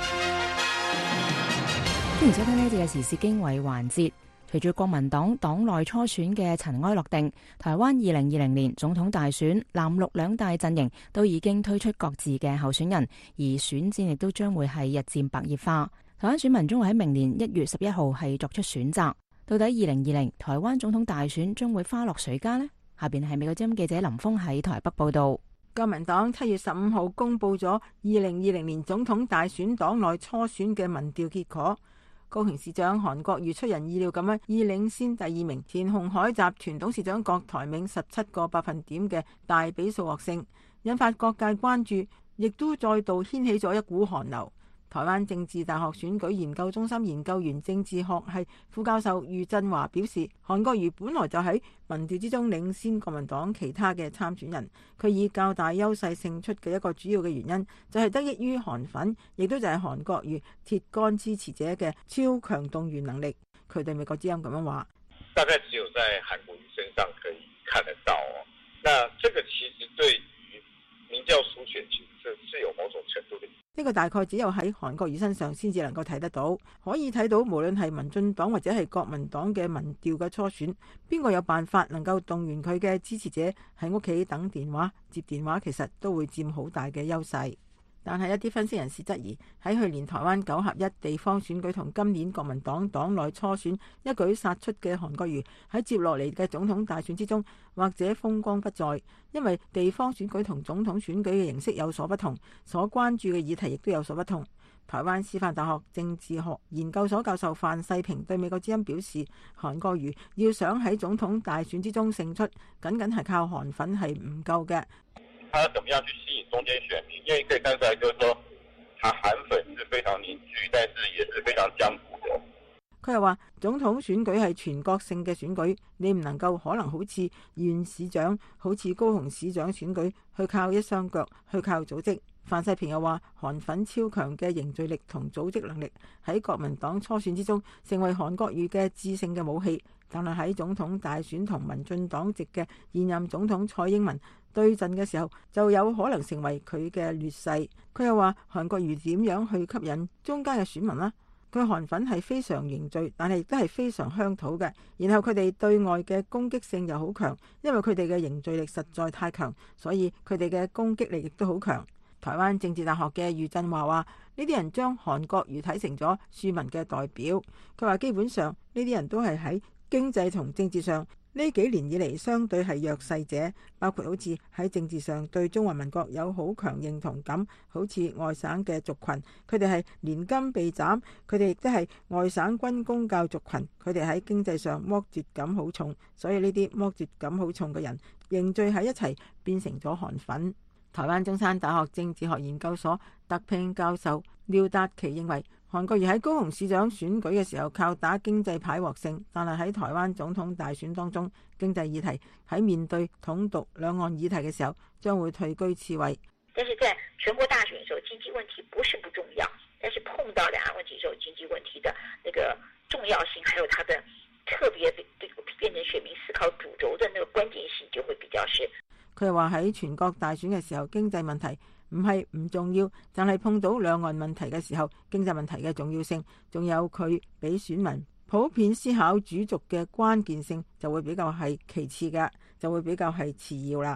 歡迎收聽呢一節嘅時事經緯環節。隨住國民黨黨內初選嘅塵埃落定，台灣二零二零年總統大選藍綠兩大陣營都已經推出各自嘅候選人，而選戰亦都將會係日漸白熱化。台灣選民將會喺明年一月十一號係作出選擇。到底二零二零台灣總統大選將會花落誰家呢？下邊係美國之音記者林峰喺台北報道。 國民黨七月十五號公布咗二零二零年總統大選黨內初選嘅民調結果，高雄市長韓國瑜出人意料咁樣以領先第二名前鴻海集團董事長郭台銘十七個百分點嘅大比數獲勝，引發各界關注，亦都再度掀起咗一股寒流。台灣政治大學選舉研究中心研究員政治學系副教授余振華表示，韓國瑜本來就喺民調之中領先國民黨其他嘅參選人，佢以較大優勢勝出嘅一個主要嘅原因就係得益於韓粉，亦都就係韓國瑜鐵桿支持者嘅超強動員能力。佢對美國之音咁樣話： 大概只有在韓國瑜身上可以看得到哦。那這個其實對於民調初選其實是是有某種程度的。 呢個大概只有喺韓國瑜身上先至能夠睇得到，可以睇到無論係民進黨或者係國民黨嘅民調嘅初選，邊個有辦法能夠動員佢嘅支持者喺屋企等電話接電話，其實都會佔好大嘅優勢。但係一啲分析人士質疑，喺去年台灣九合一地方選舉同今年國民黨黨內初選一舉殺出嘅韓國瑜喺接落嚟嘅總統大選之中，或者風光不再，因為地方選舉同總統選舉嘅形式有所不同，所關注嘅議題亦都有所不同。台灣師範大學政治學研究所教授范世平對美國之音表示，韓國瑜要想喺總統大選之中勝出，僅僅係靠韓粉係唔夠嘅。 他要怎麼樣去吸引中間選民？因為可以看出來，就是說，他韓粉是非常凝聚，但是也是非常僵固的。 佢又話，總統選舉係全國性嘅選舉，你唔能夠可能好似縣市長、好似高雄市長選舉去靠一雙腳，去靠組織。范世平又話，韓粉超強嘅凝聚力同組織能力喺國民黨初選之中成為韓國瑜嘅致勝嘅武器，但係喺總統大選同民進黨籍嘅現任總統蔡英文對陣嘅時候，就有可能成為佢嘅劣勢。佢又話，韓國瑜點樣去吸引中間嘅選民呢？佢韓粉係非常凝聚，但係亦都係非常鄉土嘅。然後佢哋對外嘅攻擊性又好強，因為佢哋嘅凝聚力實在太強，所以佢哋嘅攻擊力亦都好強。台灣政治大學嘅余振華話：呢啲人將韓國瑜睇成咗庶民嘅代表。佢話基本上呢啲人都係喺經濟同政治上呢幾年以嚟相對係弱勢者，包括好似喺政治上對中華民國有好強認同感，好似外省嘅族群，佢哋係年金被斬，佢哋亦都係外省軍公教族群，佢哋喺經濟上剝奪感好重，所以呢啲剝奪感好重嘅人凝聚喺一齊，變成咗韓粉。台灣中山大學政治學研究所特聘教授廖達奇認為，韓國瑜喺高雄市長選舉嘅時候靠打經濟牌獲勝，但係喺台灣總統大選當中，經濟議題喺面對統獨兩岸議題嘅時候，將會退居次位。 但是在全國大選嘅時候，經濟問題不是不重要，但是碰到兩岸問題嘅時候，經濟問題的那個重要性，還有它的特別變成選民思考主軸的那個關鍵性，就會比較是。 佢又話喺全國大選嘅時候，經濟問題唔係唔重要，但係碰到兩岸問題嘅時候，經濟問題嘅重要性，仲有佢俾選民普遍思考主軸嘅關鍵性，就會比較係其次嘅，就會比較係次要啦。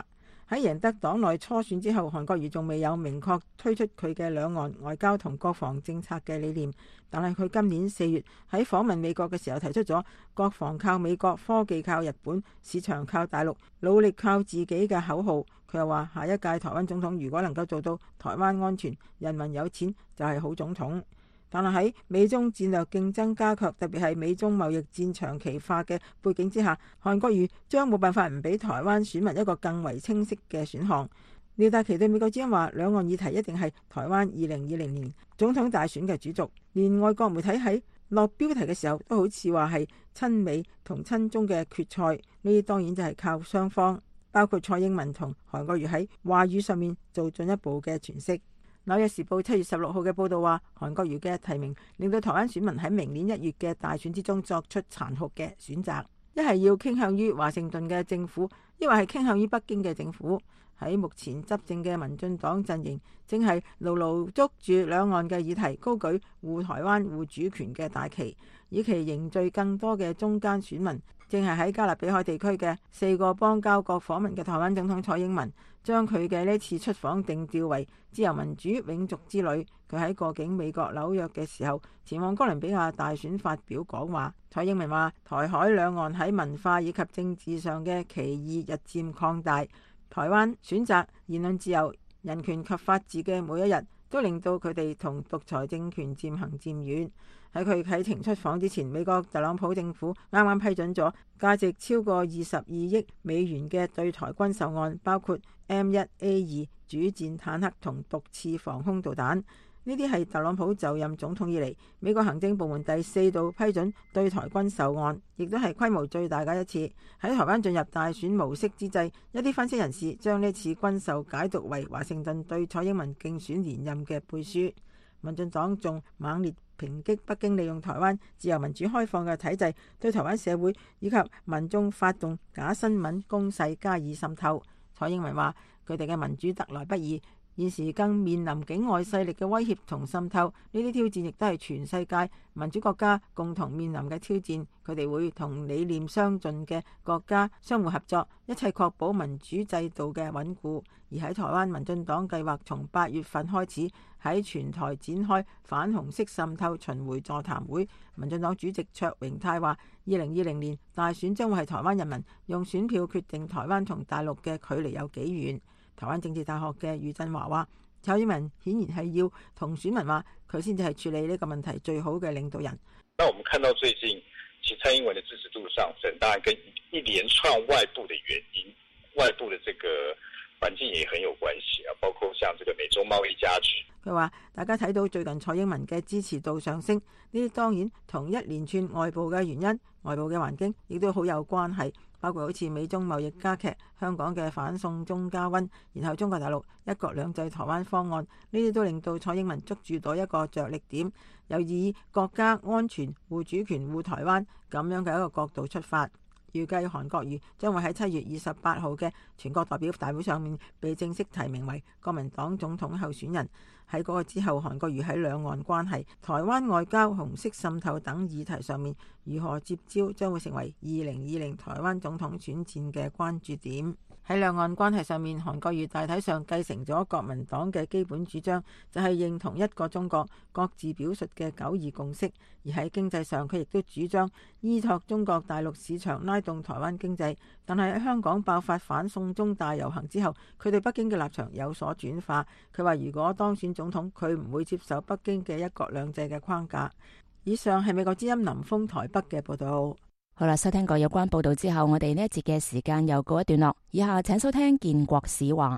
喺贏得黨內初選之後，韓國瑜仲未有明確推出佢嘅兩岸外交同國防政策嘅理念。但係佢今年四月喺訪問美國嘅時候提出咗國防靠美國、科技靠日本、市場靠大陸、努力靠自己嘅口號。佢又話下一屆台灣總統如果能夠做到台灣安全、人民有錢，就係好總統。但係喺美中戰略競爭加劇，特別係美中貿易戰長期化嘅背景之下，韓國瑜將冇辦法唔俾台灣選民一個更為清晰嘅選項。廖達琪對美國之音話，兩岸議題一定係台灣二零二零年總統大選嘅主軸，連外國媒體喺落標題嘅時候都好似話係親美同親中嘅決賽。呢啲當然就係靠雙方，包括蔡英文同韓國瑜喺話語上面做進一步嘅詮釋。紐約時報七月十六號嘅報道話，韓國瑜嘅提名令到台灣選民喺明年一月嘅大選之中作出殘酷嘅選擇，一係要傾向於華盛頓嘅政府，一或係傾向於北京嘅政府。喺目前執政嘅民進黨陣營正係牢牢捉住兩岸嘅議題，高舉護台灣護主權嘅大旗，以期凝聚更多嘅中間選民。正係喺加勒比海地區嘅四個邦交國訪問嘅台灣總統蔡英文，將佢嘅呢次出訪定調為自由民主永續之旅。佢喺過境美國紐約嘅時候，前往哥倫比亞大選發表講話。蔡英文話：台海兩岸喺文化以及政治上嘅歧義日漸擴大，台灣選擇言論自由、人權及法治嘅每一日，都令到佢哋同獨裁政權漸行漸遠。喺佢啟程出訪之前，美國特朗普政府啱啱批准咗價值超過二十二億美元嘅對台軍售案，包括 M 一 A 二主戰坦克同毒刺防空導彈。呢啲係特朗普就任總統以嚟美國行政部門第四度批准對台軍售案，亦都係規模最大嘅一次。喺台灣進入大選模式之際，一啲分析人士將呢次軍售解讀為華盛頓對蔡英文競選連任嘅背書。民進黨仲猛烈抨擊北京利用台灣自由民主開放嘅體制，對台灣社會以及民眾發動假新聞攻勢加以滲透。蔡英文話：佢哋嘅民主得來不易，現時更面臨境外勢力嘅威脅同滲透，呢啲挑戰亦都係全世界民主國家共同面臨嘅挑戰。佢哋會同理念相近嘅國家相互合作，一切確保民主制度嘅穩固。而喺台灣，民進黨計劃從八月份開始喺全台展開反紅色滲透巡迴座談會。民進黨主席卓榮泰話：二零二零年大選將會係台灣人民用選票決定台灣同大陸嘅距離有幾遠。台灣政治大學嘅余振華話：蔡英文顯然係要同選民話，佢先至係處理呢個問題最好嘅領導人。 那我們看到最近其實蔡英文的支持度上升，當然跟一連串外部的原因、外部的這個環境也很有關係啊，包括像這個美中貿易加劇。 佢話：大家睇到最近蔡英文嘅支持度上升，呢啲當然同一連串外部嘅原因、外部嘅環境亦都好有關係。包括好似美中貿易加劇、香港嘅反送中加溫，然後中國大陸一國兩制台灣方案，呢啲都令到蔡英文捉住到一個着力點，又以國家安全、護主權、護台灣咁樣嘅一個角度出發。預計韓國瑜將會喺七月二十八號嘅全國代表大會上面被正式提名為國民黨總統候選人。喺嗰個之後，韓國瑜喺兩岸關係、台灣外交、紅色滲透等議題上面如何接招，將會成為二零二零台灣總統選戰嘅關注點。喺兩岸關係上面，韓國瑜大體上繼承咗國民黨嘅基本主張，就係認同一個中國、各自表述嘅九二共識。而喺經濟上，佢亦都主張依託中國大陸市場拉動台灣經濟。但係喺香港爆發反送中大遊行之後，佢對北京嘅立場有所轉化。佢話如果當選總統，佢唔會接受北京嘅一國兩制嘅框架。以上係美國之音林峰台北嘅報道。 好啦，收聽過有關報道之後，我哋呢一節嘅時間又告一段落。以下請收聽建國史話。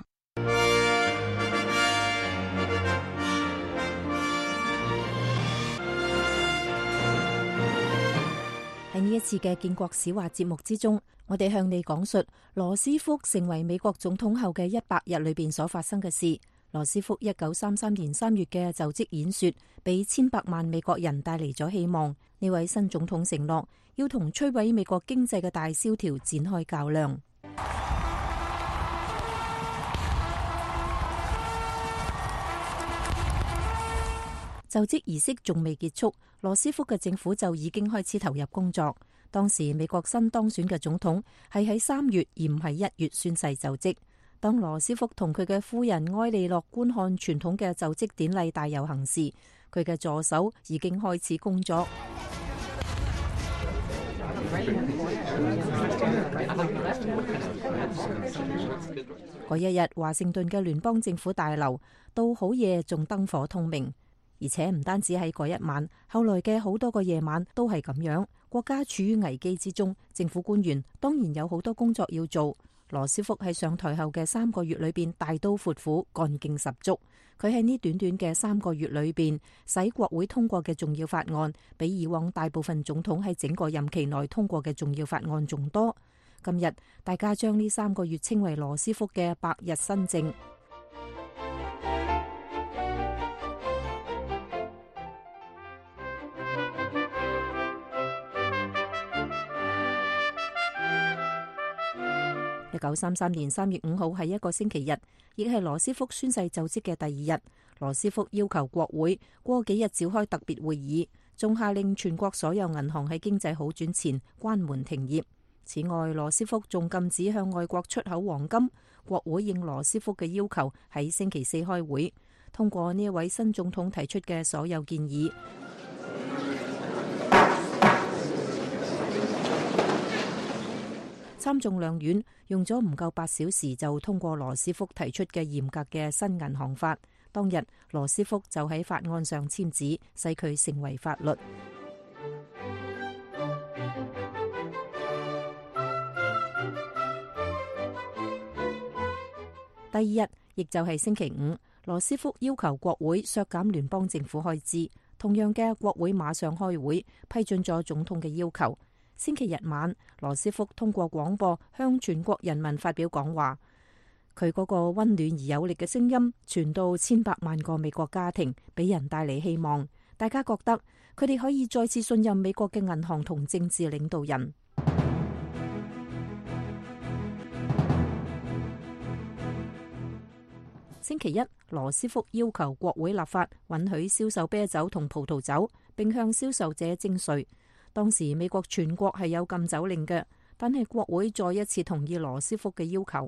喺呢一次嘅建國史話節目之中，我哋向你講述羅斯福成為美國總統後嘅一百日裏邊所發生嘅事。羅斯福一九三三年三月嘅就職演說，俾千百萬美國人帶嚟咗希望。呢位新總統承諾要同摧毀美國經濟嘅大蕭條展開較量。就職儀式仲未結束，羅斯福嘅政府就已經開始投入工作。當時美國新當選嘅總統係喺三月而唔係一月宣誓就職。 當羅斯福同佢嘅夫人埃莉諾觀看傳統嘅就職典禮大遊行時，佢嘅助手已經開始工作。嗰一日，華盛頓嘅聯邦政府大樓到好夜仲燈火通明，而且唔單止喺嗰一晚，後來嘅好多個夜晚都係咁樣。國家處於危機之中，政府官員當然有好多工作要做。羅斯福喺上台後嘅三個月裏邊大刀闊斧，幹勁十足。佢喺呢短短嘅三個月裏邊，使國會通過嘅重要法案，比以往大部分總統喺整個任期內通過嘅重要法案仲多。今日大家將呢三個月稱為羅斯福嘅百日新政。一九三三年三月五號係一個星期日，亦係羅斯福宣誓就職嘅第二日。羅斯福要求國會過幾日召開特別會議，仲下令全國所有銀行喺經濟好轉前關門停業。此外，羅斯福仲禁止向外國出口黃金。國會應羅斯福嘅要求喺星期四開會，通過呢一位新總統提出嘅所有建議。參眾兩院用咗唔夠八小時就通過羅斯福提出嘅嚴格嘅新銀行法。當日羅斯福就喺法案上簽字，使佢成為法律。第二日，亦就係星期五，羅斯福要求國會削減聯邦政府開支。同樣嘅，國會馬上開會批准咗總統嘅要求。星期日晚，羅斯福通過廣播向全國人民發表講話，佢嗰個溫暖而有力嘅聲音傳到千百萬個美國家庭，俾人帶嚟希望。大家覺得佢哋可以再次信任美國嘅銀行同政治領導人。星期一，羅斯福要求國會立法允許銷售啤酒同葡萄酒，並向銷售者徵稅。當時美國全國係有禁酒令嘅，但係國會再一次同意羅斯福嘅要求。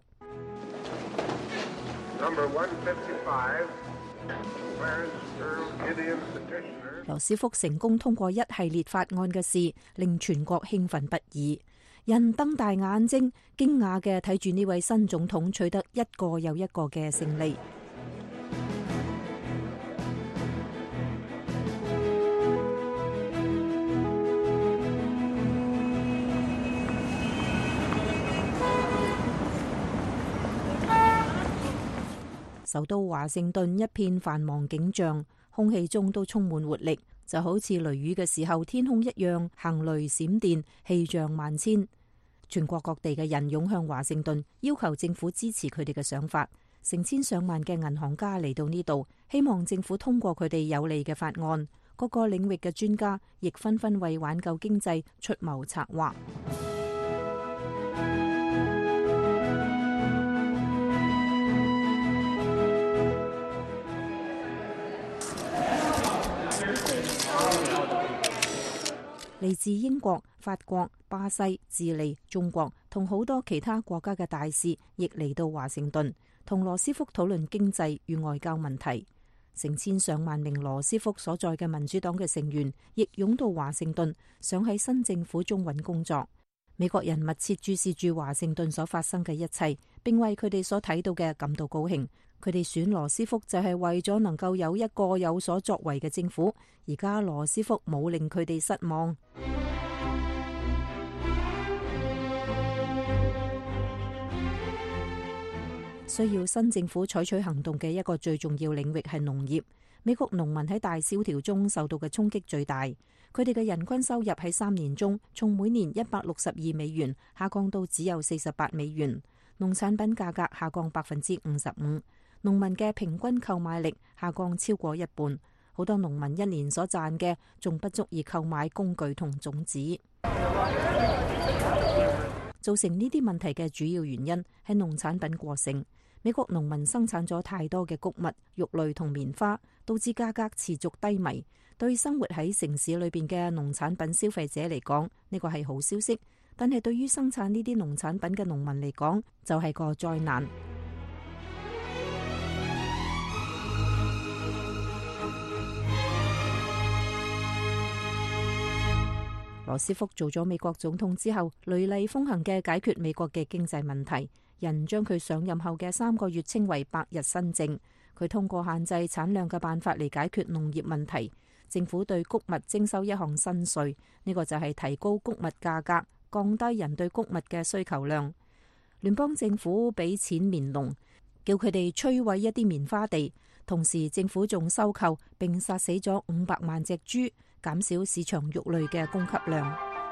羅斯福成功通過一系列法案嘅事，令全國興奮不已，人瞪大眼睛，驚訝嘅睇住呢位新總統取得一個又一個嘅勝利。首都華盛頓一片繁忙景象，空氣中都充滿活力，就好似雷雨嘅時候天空一樣，行雷閃電，氣象萬千。全國各地嘅人湧向華盛頓，要求政府支持佢哋嘅想法。成千上萬嘅銀行家嚟到呢度，希望政府通過佢哋有利嘅法案。各個領域嘅專家亦紛紛為挽救經濟出謀策劃。嚟自英國、法國、巴西、智利、中國同好多其他國家嘅大使亦嚟到華盛頓，同羅斯福討論經濟與外交問題。成千上萬名羅斯福所在嘅民主黨嘅成員亦湧到華盛頓，想喺新政府中揾工作。美國人密切注視住華盛頓所發生嘅一切，並為佢哋所睇到嘅感到高興。佢哋選羅斯福就係為咗能夠有一個有所作為嘅政府。而家羅斯福冇令佢哋失望。需要新政府採取行動嘅一個最重要領域係農業。美國農民喺大蕭條中受到嘅衝擊最大，佢哋嘅人均收入喺三年中從每年一百六十二美元下降到只有四十八美元，農產品價格下降百分之五十五。農民嘅平均購買力下降超過一半，好多農民一年所賺嘅仲不足以購買工具同種子。造成呢啲問題嘅主要原因係農產品過剩。美國農民生產咗太多嘅穀物、肉類同棉花，導致價格持續低迷。對生活喺城市裏邊嘅農產品消費者嚟講，呢個係好消息，但係對於生產呢啲農產品嘅農民嚟講，就係個災難。 羅斯福做咗美國總統之後，雷厲風行嘅解決美國嘅經濟問題，人將佢上任後嘅三個月稱為百日新政。佢通過限制產量嘅辦法嚟解決農業問題。政府對穀物徵收一項新稅，呢個就係提高穀物價格，降低人對穀物嘅需求量。聯邦政府俾錢棉農，叫佢哋摧毀一啲棉花地，同時政府仲收購並殺死咗五百萬隻豬，減少市場肉類嘅供給量。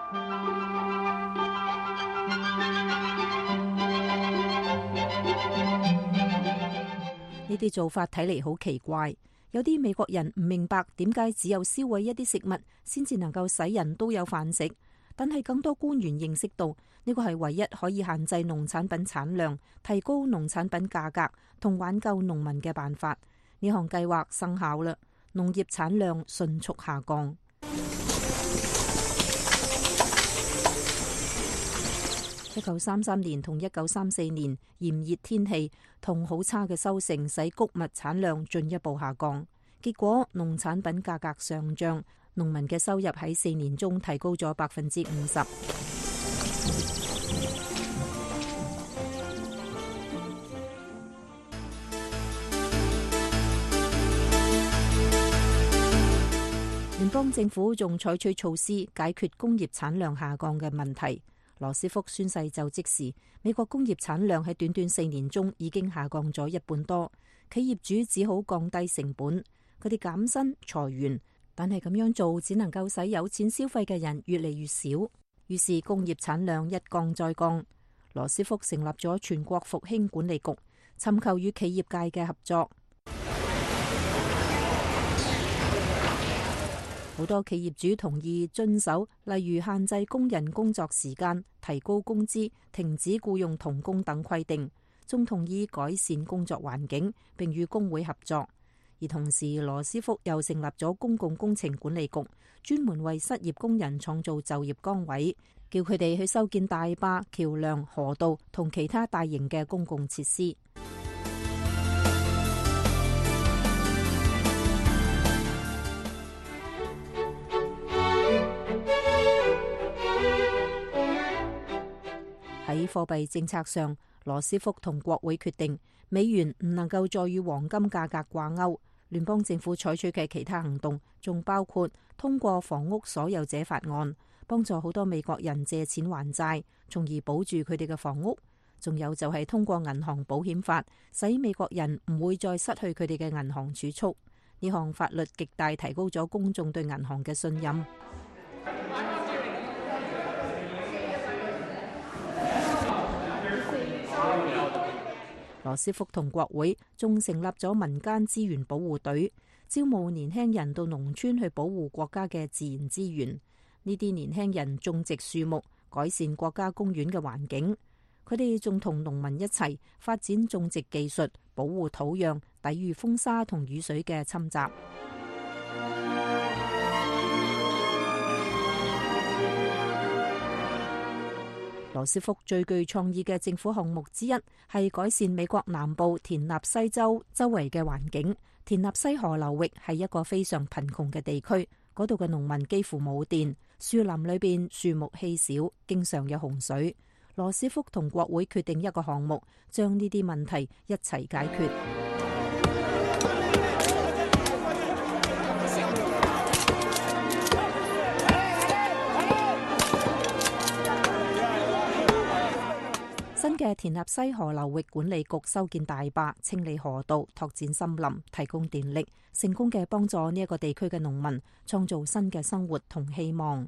呢啲做法睇嚟好奇怪，有啲美國人唔明白點解只有燒毀一啲食物先至能夠使人都有飯食，但係更多官員認識到呢個係唯一可以限制農產品產量、提高農產品價格同挽救農民嘅辦法。呢項計劃生效啦，農業產量迅速下降。一九三三年同一九三四年炎熱天氣同好差嘅收成，使穀物產量進一步下降，結果農產品價格上漲，農民嘅收入喺四年中提高咗百分之五十。聯邦政府仲採取措施解決工業產量下降嘅問題。羅斯福宣誓就職時，美國工業產量喺短短四年中已經下降咗一半多，企業主只好降低成本，佢哋減薪裁員，但係咁樣做只能夠使有錢消費嘅人越嚟越少，於是工業產量一降再降。羅斯福成立咗全國復興管理局，尋求與企業界嘅合作。好多企業主同意遵守，例如限制工人工作時間、提高工資、停止僱用童工等規定，仲同意改善工作環境，並與工會合作。而同時，羅斯福又成立咗公共工程管理局，專門為失業工人創造就業崗位，叫佢哋去修建大壩、橋樑、河道同其他大型嘅公共設施。喺貨幣政策上，羅斯福同國會決定美元唔能夠再與黃金價格掛鈎。聯邦政府採取嘅其他行動仲包括通過房屋所有者法案，幫助好多美國人借錢還債，從而保住佢哋嘅房屋。仲有就係通過銀行保險法，使美國人唔會再失去佢哋嘅銀行儲蓄。呢項法律極大提高咗公眾對銀行嘅信任。羅斯福同國會仲成立咗民間資源保護隊，招募年輕人到農村去保護國家嘅自然資源。呢啲年輕人種植樹木，改善國家公園嘅環境。佢哋仲同農民一齊發展種植技術，保護土壤，抵禦風沙同雨水嘅侵襲。羅斯福最具創意嘅政府項目之一係改善美國南部田納西州周圍嘅環境。田納西河流域係一個非常貧窮嘅地區，嗰度嘅農民幾乎冇電，樹林裏邊樹木稀少，經常有洪水。羅斯福同國會決定一個項目，將呢啲問題一齊解決。新嘅田納西河流域管理局修建大壩、清理河道、拓展森林、提供電力，成功嘅幫助呢一個地區嘅農民創造新嘅生活同希望。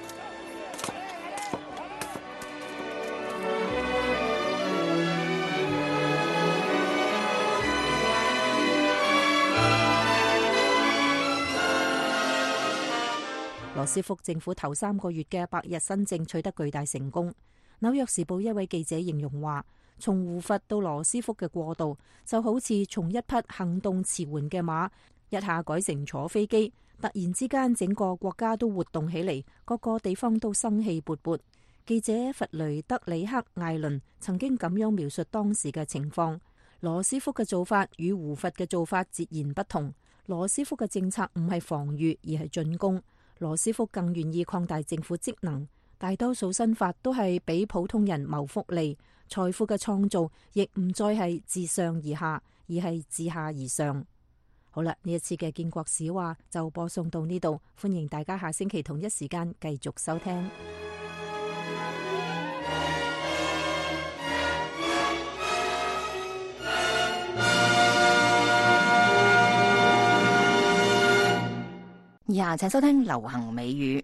羅斯福政府頭三個月嘅百日新政取得巨大成功。紐約時報一位記者形容話，從胡佛到羅斯福嘅過渡就好似從一匹行動遲緩嘅馬一下改成坐飛機，突然之間整個國家都活動起嚟，各個地方都生氣勃勃。記者弗雷德里克艾倫曾經咁樣描述當時嘅情況：羅斯福嘅做法與胡佛嘅做法截然不同。羅斯福嘅政策唔係防禦而係進攻。 羅斯福更願意擴大政府職能，大多數新法都係俾普通人謀福利，財富嘅創造亦唔再係自上而下，而係自下而上。好啦，呢一次嘅建國史話就播送到呢度，歡迎大家下星期同一時間繼續收聽。 以下請收聽流行美語。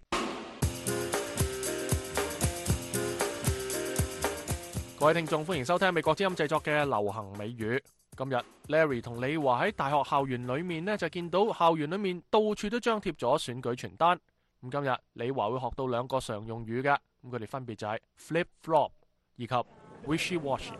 各位聽眾，歡迎收聽美國之音製作嘅流行美語。今日 Larry 同李華喺大學校園裏面呢，就見到校園裏面到處都張貼咗選舉傳單。咁今日李華會學到兩個常用語嘅，咁佢哋分別就係 flip flop 以及 wishy washy。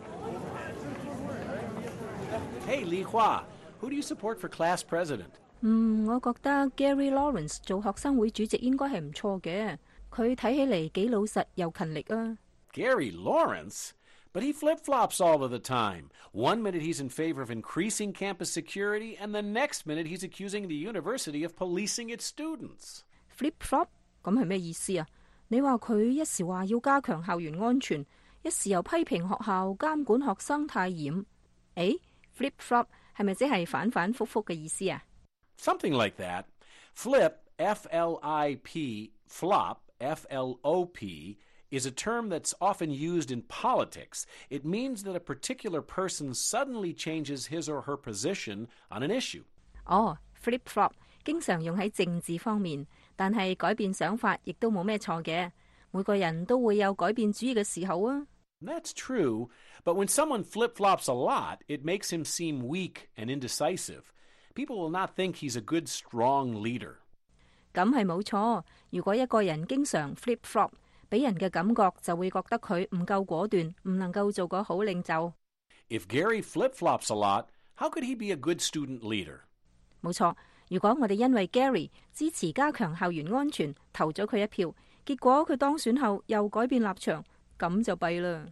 Hey 李華 who do you support for class president？ 嗯，我覺得 Gary Lawrence 做學生會主席應該係唔錯嘅，佢睇起嚟幾老實又勤力啊。 Gary Lawrence？But he flip-flops all of the time. One minute he's in favor of increasing campus security, and the next minute he's accusing the university of policing its students. Flip-flop？ 咁係咩意思啊？你話佢一時話要加強校園安全，一時又批評學校監管學生太嚴。誒 ，flip-flop 係咪即係反反复复嘅意思啊？ Something like that. Flip, F L I P, flop, F L O P, is a term that's often used in politics. It means that a particular person suddenly changes his or her position on an issue. 哦 flip-flop 經常用喺政治方面，但係改變想法亦都冇咩錯嘅。每個人都會有改變主意嘅時候啊。 That's true, but when someone flip-flops a lot, it makes him seem weak and indecisive. People will not think he's a good, strong leader. 咁係冇錯。如果一個人經常 flip-flop，俾人嘅感覺就會覺得佢唔夠果斷，唔能夠做個好領袖。 If Gary flip-flops a lot, how could he be a good student leader? 冇錯，如果我哋因為 Gary 支持加強校園安全，投咗佢一票，結果佢當選後又改變立場，咁就弊啦。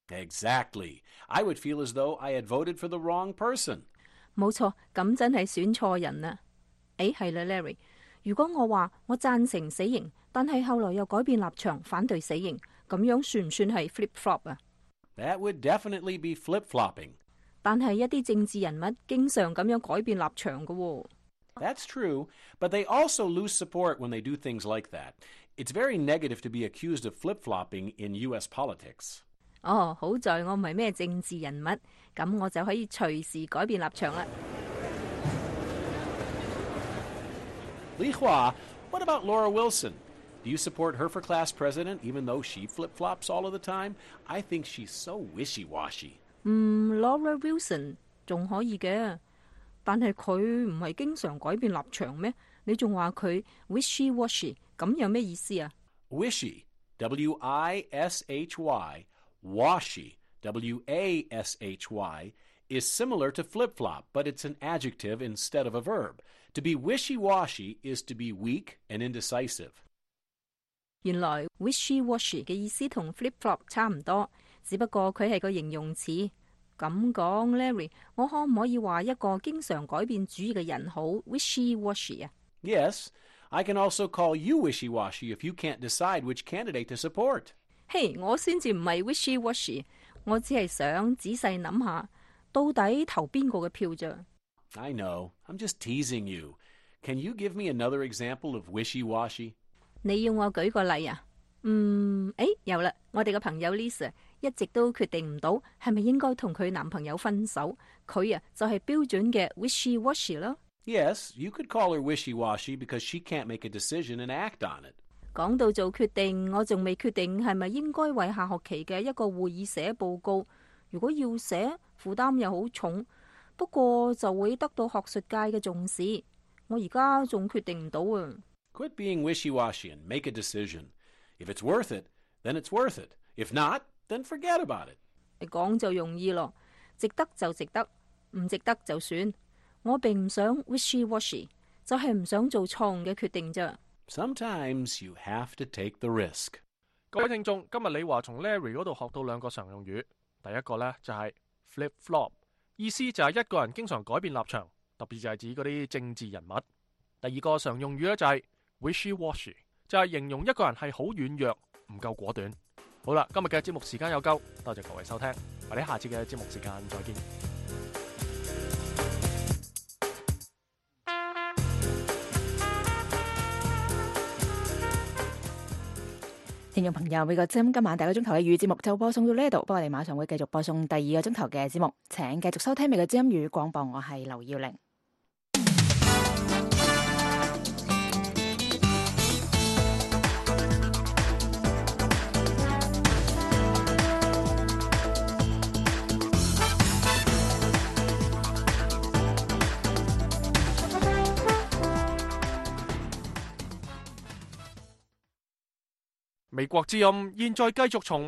Exactly. I would feel as though I had voted for the wrong person. 冇錯，咁真係選錯人啦。誒，係啦 ，Larry。如果我話我贊成死刑，但係後來又改變立場反對死刑，咁樣算唔算係 flip-flop 啊？ That would definitely be flip-flopping. 但係一啲政治人物經常咁樣改變立場㗎喎。 That's true, but they also lose support when they do things like that. It's very negative to be accused of flip-flopping in U S politics. 哦，好在我唔係咩政治人物，咁我就可以隨時改變立場啦。 Li Hua, what about Laura Wilson? Do you support her for class president, even though she flip-flops all of the time? I think she's so wishy-washy. 嗯 ，Laura Wilson 仲可以嘅，但係佢唔係經常改變立場咩？你仲話佢 wishy-washy， 咁有咩意思啊 ？Wishy, W I S H Y, washy, W A S H Y, is similar to flip-flop, but it's an adjective instead of a verb. To be wishy-washy is to be weak and indecisive. 原來 wishy-washy 嘅意思同 flip-flop 差唔多，只不過佢係個形容詞。咁講 ，Larry， 我可唔可以話一個經常改變主意嘅人好 wishy-washy 啊 ？Yes, I can also call you wishy-washy if you can't decide which candidate to support. 嘿，我先至唔係 wishy-washy， 我只係想仔細諗下，到底投邊個嘅票咋。 I know. I'm just teasing you. Can you give me another example of wishy-washy? 你要我舉個例啊？嗯，誒，有啦，我哋嘅朋友 Lisa 一直都決定唔到係咪應該同佢男朋友分手，佢啊就係標準嘅 wishy-washy 咯。 Yes, you could call her wishy-washy because she can't make a decision and act on it. 講到做決定，我仲未決定係咪應該為下學期嘅一個會議寫報告。如果要寫，負擔又好重。不過就會得到學術界嘅重視，我而家仲決定唔到啊。 Quit being wishy-washy and make a decision. If it's worth it, then it's worth it. If not, then forget about it. 你講就容易咯，值得就值得，唔值得就算。我並唔想 wishy-washy， 就係唔想做錯誤嘅決定啫。 Sometimes you have to take the risk. 各位聽眾，今日李華從 Larry 嗰度學到兩個常用語，第一個呢，就係 flip-flop。意思就係一個人經常改變立場，特別就係指嗰啲政治人物。第二個常用語咧就係 wishy-washy， 就係形容一個人係好軟弱，唔夠果斷。好啦，今日嘅節目時間有夠，多謝各位收聽，我哋下次嘅節目時間再見。 聽眾朋友，美國之音今晚第一個鐘頭嘅粵語節目就播送到呢度，不過我哋馬上會繼續播送第二個鐘頭嘅節目，請繼續收聽美國之音粵語廣播，我係劉耀玲。 美國之音現在繼續從